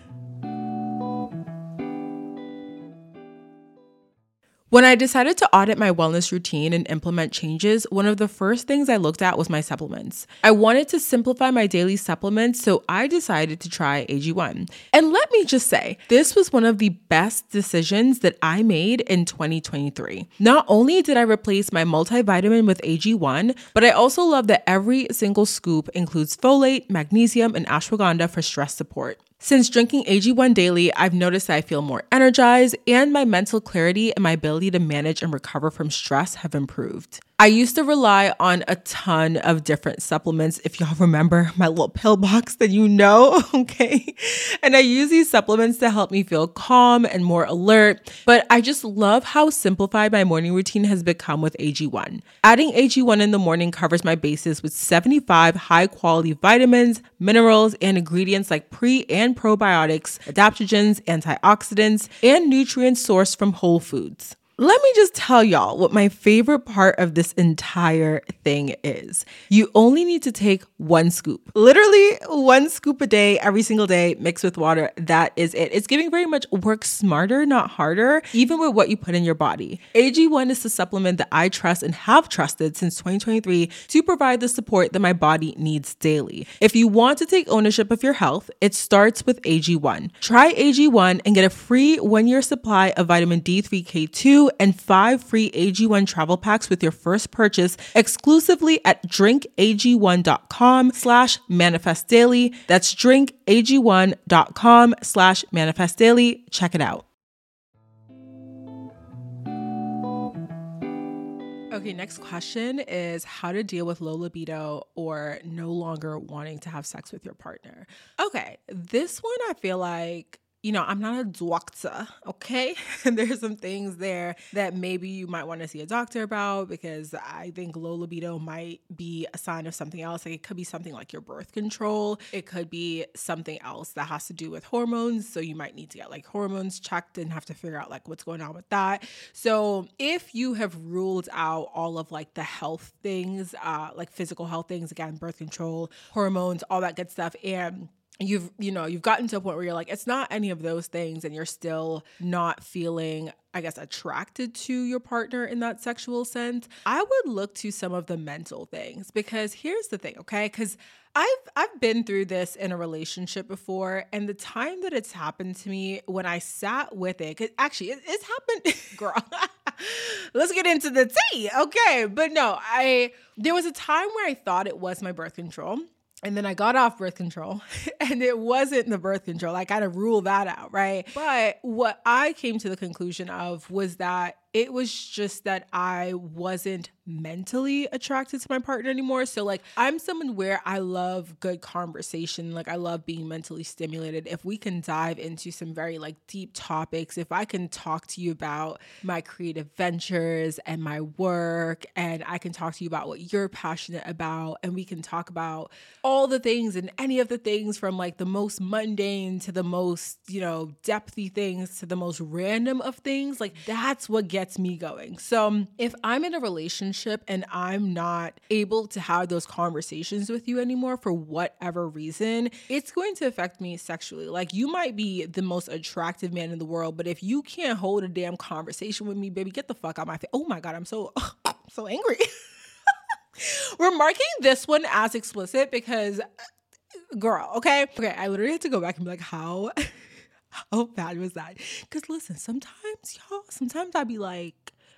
When I decided to audit my wellness routine and implement changes, one of the first things I looked at was my supplements. I wanted to simplify my daily supplements, so I decided to try AG1. And let me just say, this was one of the best decisions that I made in 2023. Not only did I replace my multivitamin with AG1, but I also love that every single scoop includes folate, magnesium, and ashwagandha for stress support. Since drinking AG1 daily, I've noticed that I feel more energized, and my mental clarity and my ability to manage and recover from stress have improved. I used to rely on a ton of different supplements. If y'all remember my little pill box, then you know, okay? And I use these supplements to help me feel calm and more alert, but I just love how simplified my morning routine has become with AG1. Adding AG1 in the morning covers my bases with 75 high-quality vitamins, minerals, and ingredients like pre- and probiotics, adaptogens, antioxidants, and nutrients sourced from whole foods. Let me just tell y'all what my favorite part of this entire thing is. You only need to take 1 scoop. Literally 1 scoop a day, every single day, mixed with water. That is it. It's giving very much work smarter, not harder, even with what you put in your body. AG1 is the supplement that I trust and have trusted since 2023 to provide the support that my body needs daily. If you want to take ownership of your health, it starts with AG1. Try AG1 and get a free 1-year supply of vitamin D3K2 and 5 free AG1 travel packs with your first purchase exclusively at drinkag1.com/manifestdaily. That's drinkag1.com/manifestdaily. Check it out. Okay, next question is how to deal with low libido or no longer wanting to have sex with your partner. Okay, this one I feel like, I'm not a doctor, okay? There's some things there that maybe you might want to see a doctor about, because I think low libido might be a sign of something else. Like it could be something like your birth control. It could be something else that has to do with hormones. So you might need to get like hormones checked and have to figure out like what's going on with that. So if you have ruled out all of like the health things, like physical health things, again, birth control, hormones, all that good stuff, and you've gotten to a point where you're like, it's not any of those things, and you're still not feeling, I guess, attracted to your partner in that sexual sense, I would look to some of the mental things. Because here's the thing, okay? Because I've been through this in a relationship before, and the time that it's happened to me, when I sat with it, because actually it's happened, girl. Let's get into the tea, okay? But no, there was a time where I thought it was my birth control. And then I got off birth control and it wasn't the birth control. I kind of ruled that out, right? But what I came to the conclusion of was that it was just that I wasn't mentally attracted to my partner anymore. So like I'm someone where I love good conversation. Like I love being mentally stimulated. If we can dive into some very like deep topics, if I can talk to you about my creative ventures and my work, and I can talk to you about what you're passionate about, and we can talk about all the things and any of the things from like the most mundane to the most, depthy things to the most random of things, like that's what gets me going. So if I'm in a relationship and I'm not able to have those conversations with you anymore for whatever reason, it's going to affect me sexually. Like you might be the most attractive man in the world, but if you can't hold a damn conversation with me, baby, get the fuck out my face. Oh my God, I'm so angry. We're marking this one as explicit because, girl, okay, I literally had to go back and be like, how bad was that? Because listen, sometimes I'd be like,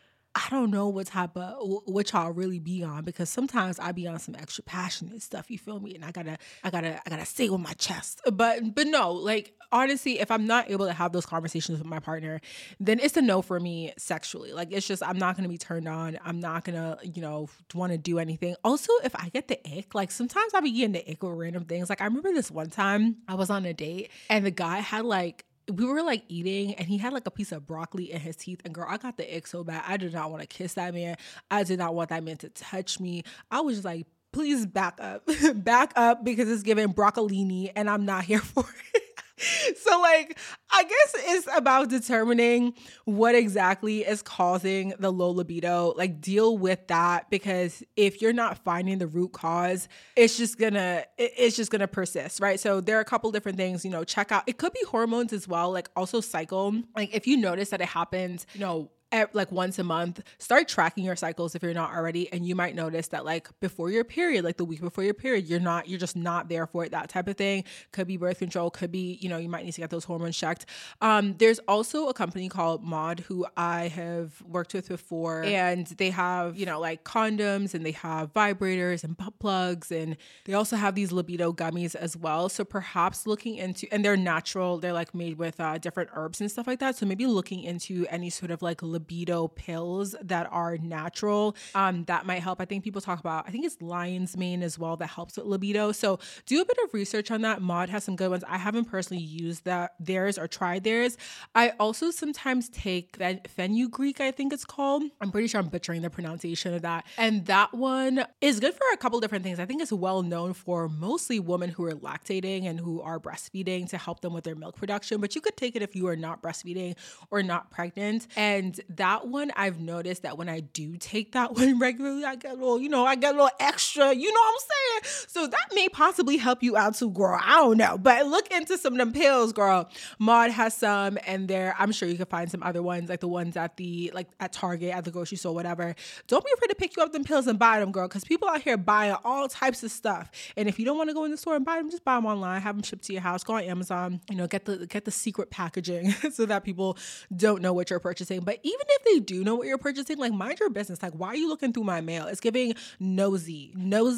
I don't know what y'all really be on, because sometimes I be on some extra passionate stuff, you feel me? And I gotta say it with my chest. But no, like honestly, if I'm not able to have those conversations with my partner, then it's a no for me sexually. Like it's just, I'm not gonna be turned on. I'm not gonna, want to do anything. Also, if I get the ick, like sometimes I be getting the ick with random things. Like I remember this one time I was on a date and the guy had we were like eating and he had like a piece of broccoli in his teeth, and girl, I got the ick so bad. I did not want to kiss that man. I did not want that man to touch me. I was just like, please back up because it's giving broccolini and I'm not here for it. So like, I guess it's about determining what exactly is causing the low libido. Like deal with that, because if you're not finding the root cause, it's just gonna persist, right? So there are a couple different things, check out. It could be hormones as well, like also cycle. Like if you notice that it happens, like once a month, start tracking your cycles if you're not already. And you might notice that like before your period, like the week before your period, you're just not there for it, that type of thing. Could be birth control, could be, you might need to get those hormones checked. There's also a company called Mod who I have worked with before, and they have, like condoms, and they have vibrators and butt plugs, and they also have these libido gummies as well. So perhaps looking into, and they're natural, they're like made with different herbs and stuff like that. So maybe looking into any sort of like libido pills that are natural, that might help. I think people talk about, I think it's lion's mane as well, that helps with libido. So do a bit of research on that. Mod has some good ones. I haven't personally used theirs or tried theirs. I also sometimes take fenugreek, I think it's called. I'm pretty sure I'm butchering the pronunciation of that. And that one is good for a couple different things. I think it's well known for mostly women who are lactating and who are breastfeeding to help them with their milk production, but you could take it if you are not breastfeeding or not pregnant. And that one, I've noticed that when I do take that one regularly, I get a little extra, you know what I'm saying? So that may possibly help you out too, girl. I don't know, but look into some of them pills, girl. Mod has some, and I'm sure you can find some other ones, like the ones at Target, at the grocery store, whatever. Don't be afraid to pick you up them pills and buy them, girl, because people out here buying all types of stuff. And if you don't want to go in the store and buy them, just buy them online, have them shipped to your house, go on Amazon, get the secret packaging so that people don't know what you're purchasing. But even if they do know what you're purchasing, like mind your business. Like, why are you looking through my mail? It's giving nosy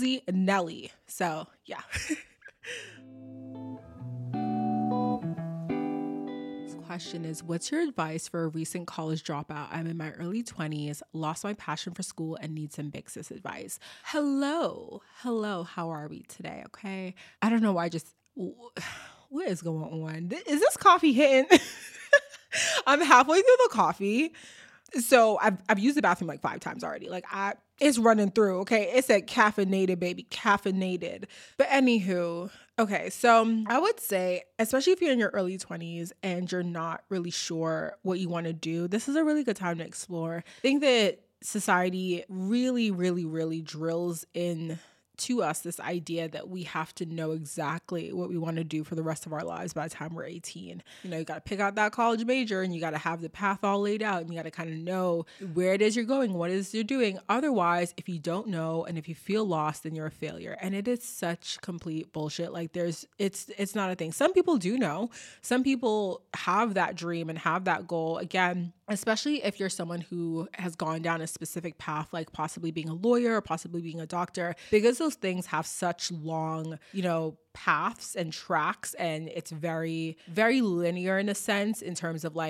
Nelly. So yeah. Question is, what's your advice for a recent college dropout? I'm in my early 20s, lost my passion for school, and need some big sis advice. Hello, how are we today? Okay, I don't know why. What is going on? Is this coffee hitting? I'm halfway through the coffee. So I've used the bathroom like 5 times already. Like it's running through. Okay. It said caffeinated, baby, caffeinated. But anywho, okay. So I would say, especially if you're in your early 20s and you're not really sure what you want to do, this is a really good time to explore. I think that society really, really, really drills in to us this idea that we have to know exactly what we want to do for the rest of our lives by the time we're 18. You got to pick out that college major, and you got to have the path all laid out, and you got to kind of know where it is you're going, what it is you're doing. Otherwise, if you don't know and if you feel lost, then you're a failure. And it is such complete bullshit. Like it's not a thing. Some people do know. Some people have that dream and have that goal. Again, especially if you're someone who has gone down a specific path, like possibly being a lawyer or possibly being a doctor, because those things have such long, paths and tracks, and it's very, very linear in a sense in terms of like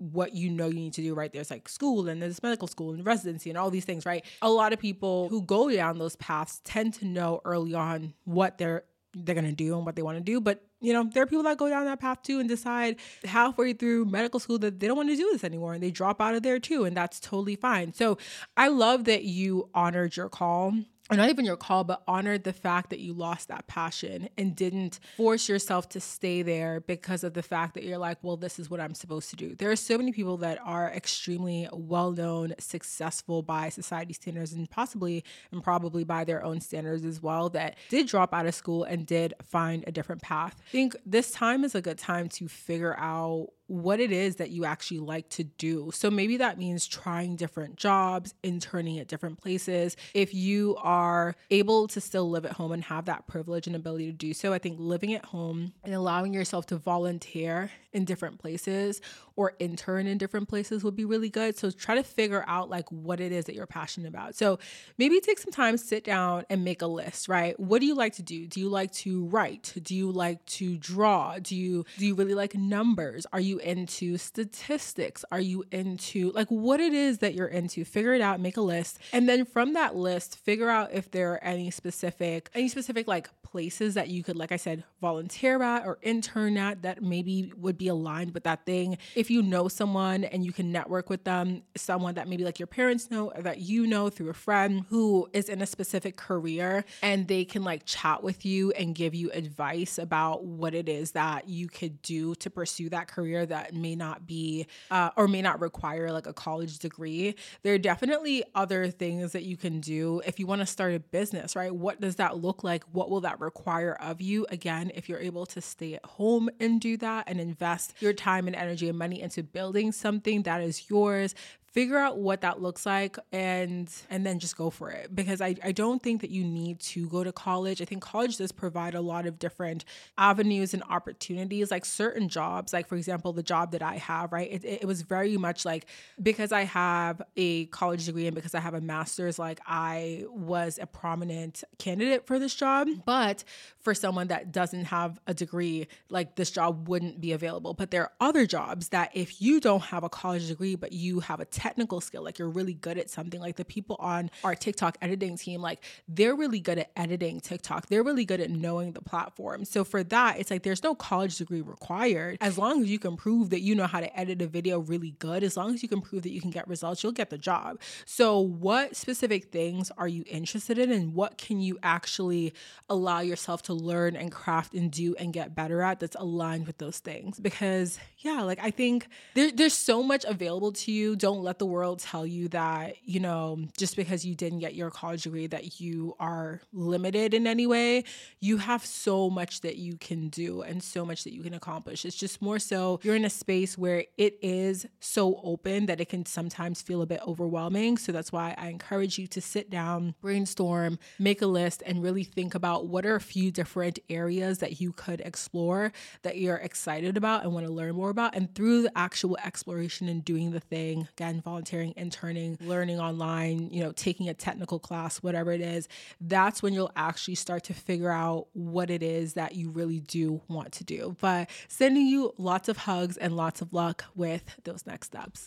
what you know you need to do, right? There's like school and there's medical school and residency and all these things, right? A lot of people who go down those paths tend to know early on what they're going to do and what they want to do. But, there are people that go down that path too and decide halfway through medical school that they don't want to do this anymore and they drop out of there too. And that's totally fine. So I love that you honored your call. Or not even your call, but honored the fact that you lost that passion and didn't force yourself to stay there because of the fact that you're like, well, this is what I'm supposed to do. There are so many people that are extremely well-known, successful by society standards and probably by their own standards as well, that did drop out of school and did find a different path. I think this time is a good time to figure out what it is that you actually like to do. So maybe that means trying different jobs, interning at different places. If you are able to still live at home and have that privilege and ability to do so, I think living at home and allowing yourself to volunteer in different places or intern in different places would be really good. So try to figure out like what it is that you're passionate about. So maybe take some time, sit down and make a list, right? What do you like to do? Do you like to write? Do you like to draw? Do you really like numbers? Are you into statistics? Are you into like what it is that you're into? Figure it out, make a list. And then from that list, figure out if there are any specific like places that you could, like I said, volunteer at or intern at that maybe would be aligned with that thing. If you know someone and you can network with them, someone that maybe like your parents know or that you know through a friend who is in a specific career, and they can like chat with you and give you advice about what it is that you could do to pursue that career that may not be or may not require like a college degree. There are definitely other things that you can do if you want to start a business, right? What does that look like? What will that require of you? Again, if you're able to stay at home and do that and invest your time and energy and money into building something that is yours, figure out what that looks like and then just go for it. Because I don't think that you need to go to college. I think college does provide a lot of different avenues and opportunities, like certain jobs, like for example, the job that I have, right? It was very much like, because I have a college degree and because I have a master's, like I was a prominent candidate for this job. But for someone that doesn't have a degree, like this job wouldn't be available. But there are other jobs that if you don't have a college degree, but you have a technical skill, like you're really good at something, like the people on our TikTok editing team, like they're really good at editing TikTok. They're really good at knowing the platform. So for that, it's like there's no college degree required. As long as you can prove that you know how to edit a video really good, as long as you can prove that you can get results, you'll get the job. So what specific things are you interested in, and what can you actually allow yourself to learn and craft and do and get better at that's aligned with those things? Because like I think there's so much available to you. Don't let the world tell you that, just because you didn't get your college degree that you are limited in any way. You have so much that you can do and so much that you can accomplish. It's just more so you're in a space where it is so open that it can sometimes feel a bit overwhelming. So that's why I encourage you to sit down, brainstorm, make a list, and really think about what are a few different areas that you could explore that you're excited about and want to learn more about. And through the actual exploration and doing the thing, again, volunteering, interning, learning online, taking a technical class, whatever it is, that's when you'll actually start to figure out what it is that you really do want to do. But sending you lots of hugs and lots of luck with those next steps.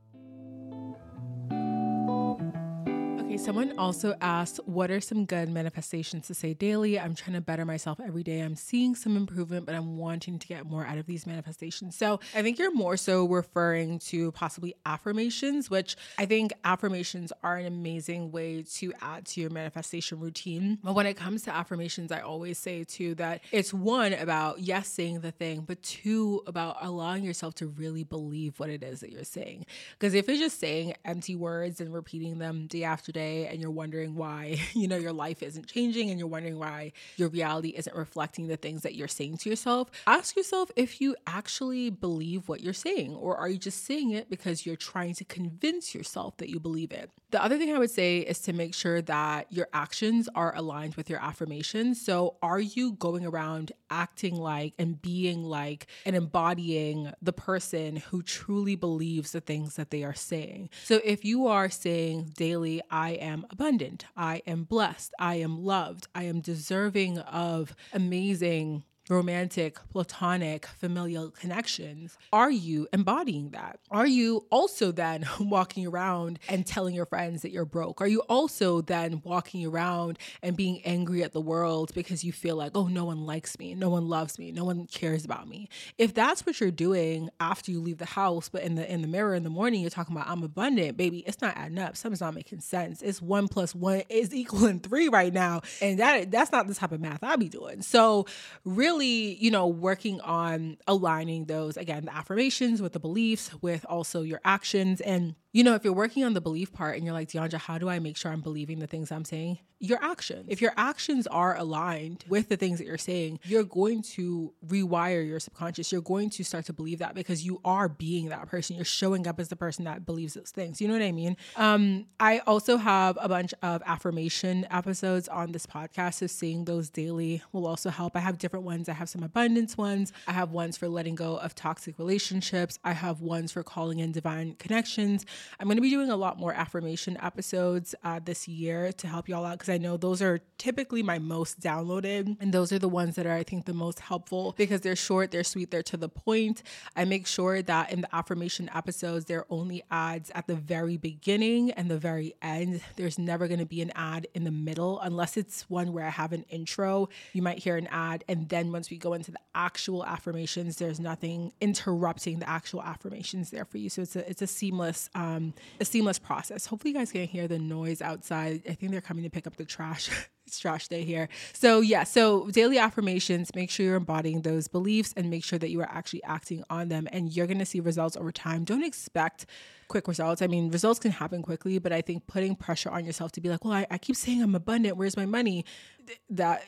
Okay, someone also asked, what are some good manifestations to say daily? I'm trying to better myself every day. I'm seeing some improvement, but I'm wanting to get more out of these manifestations. So I think you're more so referring to possibly affirmations, which I think affirmations are an amazing way to add to your manifestation routine. But when it comes to affirmations, I always say too that it's one about, yes, saying the thing, but two, about allowing yourself to really believe what it is that you're saying. Because if you're just saying empty words and repeating them day after day, and you're wondering why, your life isn't changing, and you're wondering why your reality isn't reflecting the things that you're saying to yourself, ask yourself if you actually believe what you're saying, or are you just saying it because you're trying to convince yourself that you believe it? The other thing I would say is to make sure that your actions are aligned with your affirmations. So are you going around acting like and being like and embodying the person who truly believes the things that they are saying? So if you are saying daily, I am abundant, I am blessed, I am loved, I am deserving of amazing romantic, platonic, familial connections, are you embodying that? Are you also then walking around and telling your friends that you're broke? Are you also then walking around and being angry at the world because you feel like, oh, no one likes me, no one loves me, no one cares about me? If that's what you're doing after you leave the house, but in the mirror in the morning, you're talking about I'm abundant, baby, it's not adding up. Something's not making sense. It's 1 + 1 is equaling 3 right now. And that's not the type of math I'll be doing. So really, working on aligning those, again, the affirmations with the beliefs, with also your actions. And if you're working on the belief part and you're like, Deandra, how do I make sure I'm believing the things I'm saying? Your actions. If your actions are aligned with the things that you're saying, you're going to rewire your subconscious. You're going to start to believe that because you are being that person. You're showing up as the person that believes those things. You know what I mean? I also have a bunch of affirmation episodes on this podcast. So seeing those daily will also help. I have different ones. I have some abundance ones. I have ones for letting go of toxic relationships. I have ones for calling in divine connections. I'm going to be doing a lot more affirmation episodes this year to help y'all out because I know those are typically my most downloaded, and those are the ones that are, I think, the most helpful because they're short, they're sweet, they're to the point. I make sure that in the affirmation episodes, there are only ads at the very beginning and the very end. There's never going to be an ad in the middle unless it's one where I have an intro. You might hear an ad, and then once we go into the actual affirmations, there's nothing interrupting the actual affirmations there for you. So it's a seamless process. Hopefully you guys can hear the noise outside. I think they're coming to pick up the trash. It's trash day here. So daily affirmations, make sure you're embodying those beliefs and make sure that you are actually acting on them, and you're going to see results over time. Don't expect quick results. I mean, results can happen quickly, but I think putting pressure on yourself to be like, well, I keep saying I'm abundant. Where's my money? That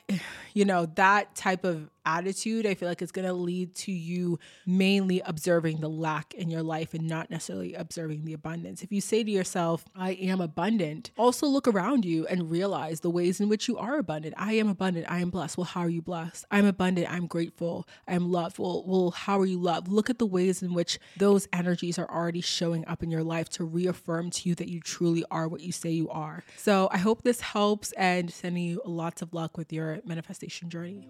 type of attitude, I feel like it's going to lead to you mainly observing the lack in your life and not necessarily observing the abundance. If you say to yourself, I am abundant, also look around you and realize the ways in which you are abundant. I am abundant. I am blessed. Well, how are you blessed? I'm abundant. I'm grateful. I'm loved. Well, how are you loved? Look at the ways in which those energies are already showing up in your life to reaffirm to you that you truly are what you say you are. So I hope this helps, and sending you lots of luck with your manifestation journey.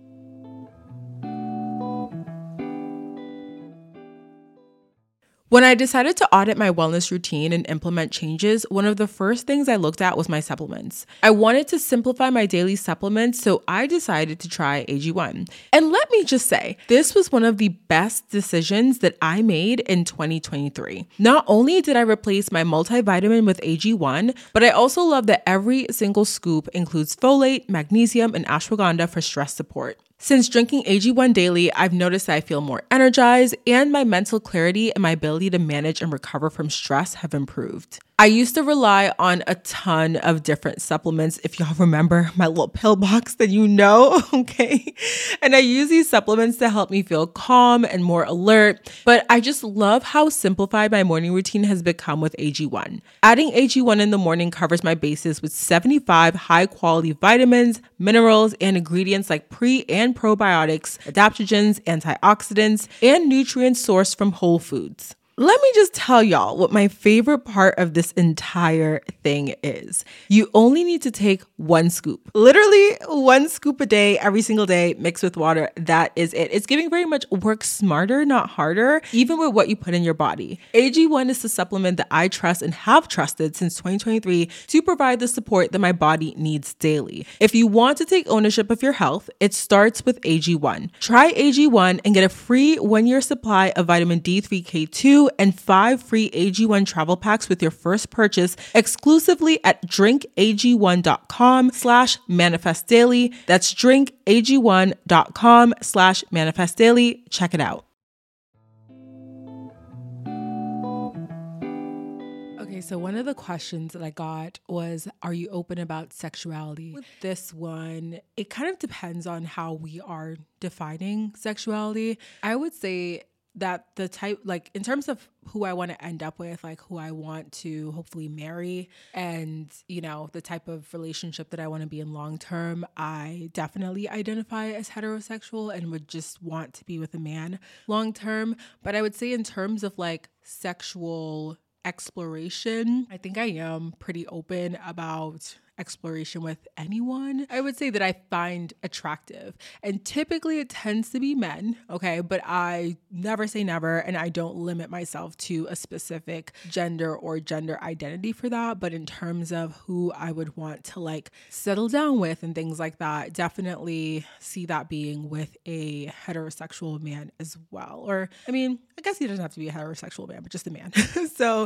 When I decided to audit my wellness routine and implement changes, one of the first things I looked at was my supplements. I wanted to simplify my daily supplements, so I decided to try AG1. And let me just say, this was one of the best decisions that I made in 2023. Not only did I replace my multivitamin with AG1, but I also love that every single scoop includes folate, magnesium, and ashwagandha for stress support. Since drinking AG1 daily, I've noticed that I feel more energized, and my mental clarity and my ability to manage and recover from stress have improved. I used to rely on a ton of different supplements. If y'all remember my little pill box, then okay? And I use these supplements to help me feel calm and more alert, but I just love how simplified my morning routine has become with AG1. Adding AG1 in the morning covers my bases with 75 high-quality vitamins, minerals, and ingredients like pre- and probiotics, adaptogens, antioxidants, and nutrients sourced from whole foods. Let me just tell y'all what my favorite part of this entire thing is. You only need to take one scoop. Literally one scoop a day, every single day, mixed with water. That is it. It's giving very much work smarter, not harder, even with what you put in your body. AG1 is the supplement that I trust and have trusted since 2023 to provide the support that my body needs daily. If you want to take ownership of your health, it starts with AG1. Try AG1 and get a free 1-year supply of vitamin D3K2 and 5 free AG1 travel packs with your first purchase exclusively at drinkag1.com/manifestdaily. That's drinkag1.com/manifestdaily. Check it out. Okay, so one of the questions that I got was, are you open about sexuality? With this one, it kind of depends on how we are defining sexuality. I would say that the type, like in terms of who I want to end up with, like who I want to hopefully marry and, the type of relationship that I want to be in long term, I definitely identify as heterosexual and would just want to be with a man long term. But I would say in terms of like sexual exploration, I think I am pretty open about exploration with anyone, I would say that I find attractive. And typically it tends to be men, okay? But I never say never, and I don't limit myself to a specific gender or gender identity for that. But in terms of who I would want to like settle down with and things like that, definitely see that being with a heterosexual man as well. Or, I mean, I guess he doesn't have to be a heterosexual man, but just a man. So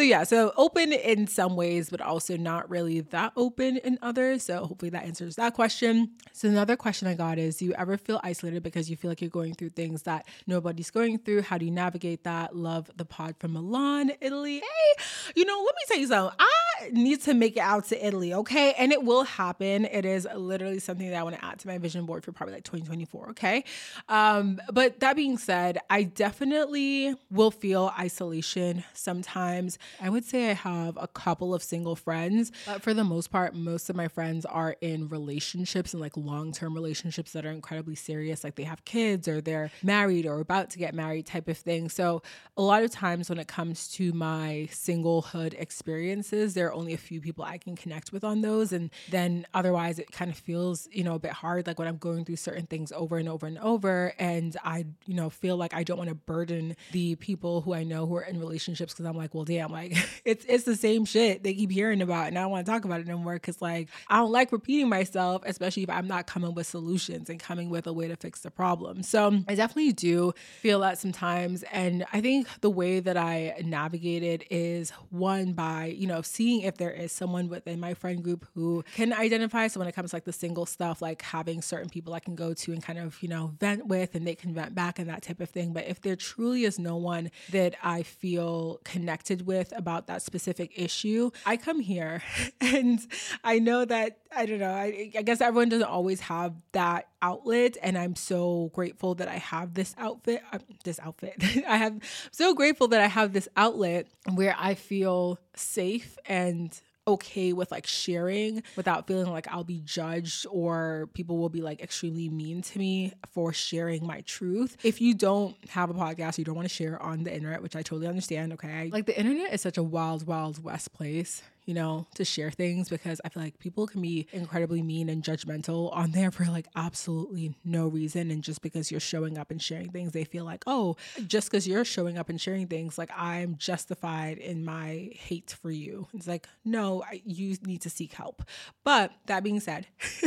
open in some ways, but also not really that open in others. So hopefully that answers that question. So another question I got is, do you ever feel isolated because you feel like you're going through things that nobody's going through? How do you navigate that? Love the pod from Milan, Italy. Hey, let me tell you something. I need to make it out to Italy, okay? And it will happen. It is literally something that I want to add to my vision board for probably like 2024, okay? But that being said, I definitely will feel isolation sometimes. I would say I have a couple of single friends, but for the most part, most of my friends are in relationships and like long-term relationships that are incredibly serious. Like they have kids or they're married or about to get married type of thing. So a lot of times when it comes to my singlehood experiences, there are only a few people I can connect with on those. And then otherwise it kind of feels, a bit hard. Like when I'm going through certain things over and over and over, and I, feel like I don't want to burden the people who I know who are in relationships, because I'm like, well, damn, like it's the same shit they keep hearing about, and I don't want to talk about it anymore, because like I don't like repeating myself, especially if I'm not coming with solutions and coming with a way to fix the problem. So I definitely do feel that sometimes, and I think the way that I navigate it is one by seeing if there is someone within my friend group who can identify. So when it comes to like the single stuff, like having certain people I can go to and kind of vent with, and they can vent back and that type of thing. But if there truly is no one that I feel connected with about that specific issue, I come here. And I know that, I don't know, I guess everyone doesn't always have that outlet, and I'm so grateful that I have this outfit. I'm so grateful that I have this outlet where I feel safe and okay with like sharing without feeling like I'll be judged or people will be like extremely mean to me for sharing my truth. If you don't have a podcast, you don't want to share on the internet, which I totally understand. Okay. Like the internet is such a wild, wild west place, to share things, because I feel like people can be incredibly mean and judgmental on there for like absolutely no reason. And just because you're showing up and sharing things, they feel like, oh, just because you're showing up and sharing things, like I'm justified in my hate for you. It's like, no, you need to seek help. But that being said,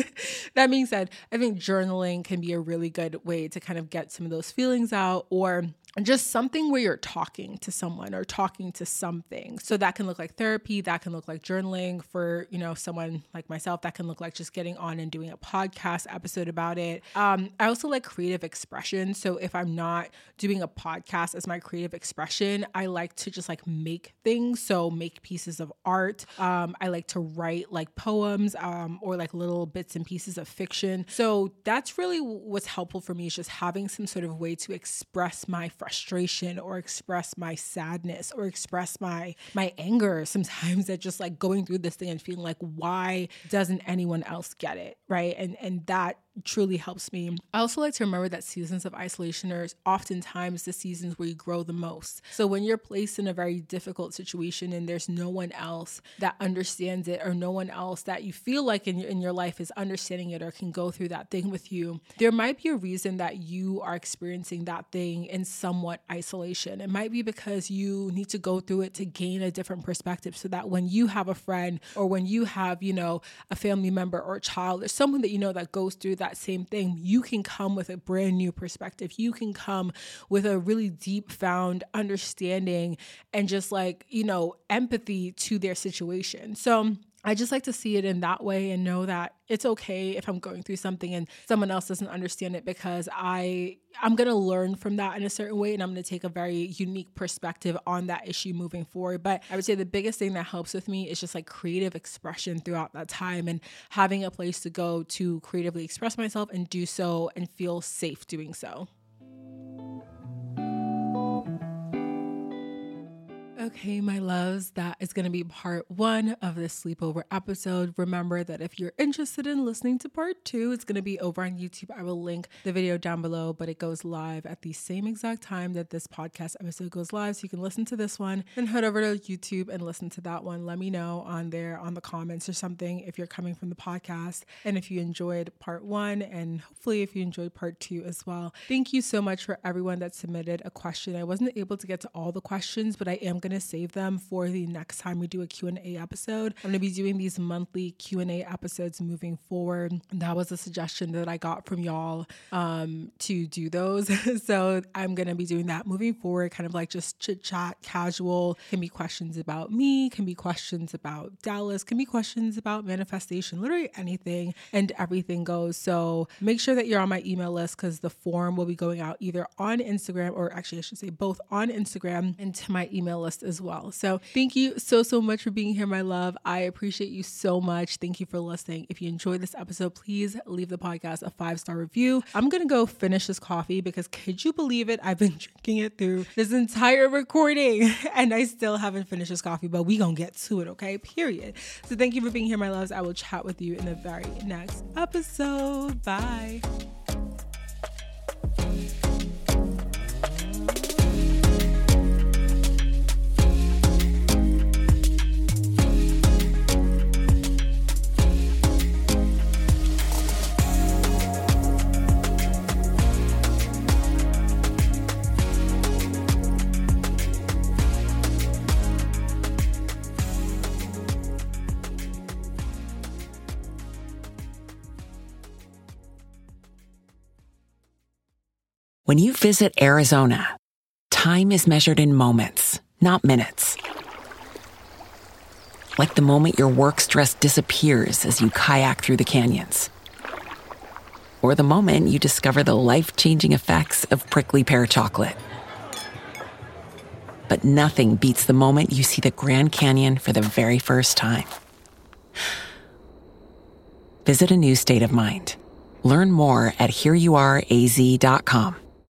I think journaling can be a really good way to kind of get some of those feelings out, or just something where you're talking to someone or talking to something. So that can look like therapy, that can look like journaling. For, someone like myself, that can look like just getting on and doing a podcast episode about it. I also like creative expression. So if I'm not doing a podcast as my creative expression, I like to just like make things. So make pieces of art. I like to write like poems or like little bits and pieces of fiction. So that's really what's helpful for me, is just having some sort of way to express my frustration or express my sadness or express my anger sometimes at just like going through this thing and feeling like, why doesn't anyone else get it? Right. And that truly helps me. I also like to remember that seasons of isolation are oftentimes the seasons where you grow the most. So when you're placed in a very difficult situation and there's no one else that understands it, or no one else that you feel like in your life is understanding it or can go through that thing with you, there might be a reason that you are experiencing that thing in somewhat isolation. It might be because you need to go through it to gain a different perspective, so that when you have a friend, or when you have, a family member or a child or someone that that goes through that same thing, you can come with a brand new perspective. You can come with a really deep found understanding and just like, empathy to their situation. So I just like to see it in that way and know that it's okay if I'm going through something and someone else doesn't understand it, because I'm going to learn from that in a certain way, and I'm going to take a very unique perspective on that issue moving forward. But I would say the biggest thing that helps with me is just like creative expression throughout that time, and having a place to go to creatively express myself and do so and feel safe doing so. Okay, my loves, that is going to be part 1 of this sleepover episode. Remember that if you're interested in listening to part 2, it's going to be over on YouTube. I will link the video down below, but it goes live at the same exact time that this podcast episode goes live. So you can listen to this one, then head over to YouTube and listen to that one. Let me know on there, on the comments or something, if you're coming from the podcast and if you enjoyed part 1, and hopefully if you enjoyed part 2 as well. Thank you so much for everyone that submitted a question. I wasn't able to get to all the questions, but I am going to save them for the next time we do a Q&A episode. I'm going to be doing these monthly Q&A episodes moving forward. That was a suggestion that I got from y'all to do those. So I'm going to be doing that moving forward, kind of like just chit chat, casual. Can be questions about me, can be questions about Dallas, can be questions about manifestation, literally anything and everything goes. So make sure that you're on my email list, because the form will be going out either on Instagram, or actually I should say both on Instagram and to my email list as well. So thank you so much for being here, my love. I appreciate you so much. Thank you for listening. If you enjoyed this episode, please leave the podcast a 5-star review. I'm going to go finish this coffee because, could you believe it? I've been drinking it through this entire recording and I still haven't finished this coffee, but we gonna get to it, okay? Period. So thank you for being here, my loves. I will chat with you in the very next episode. Bye. When you visit Arizona, time is measured in moments, not minutes. Like the moment your work stress disappears as you kayak through the canyons. Or the moment you discover the life-changing effects of prickly pear chocolate. But nothing beats the moment you see the Grand Canyon for the very first time. Visit a new state of mind. Learn more at hereyouareaz.com.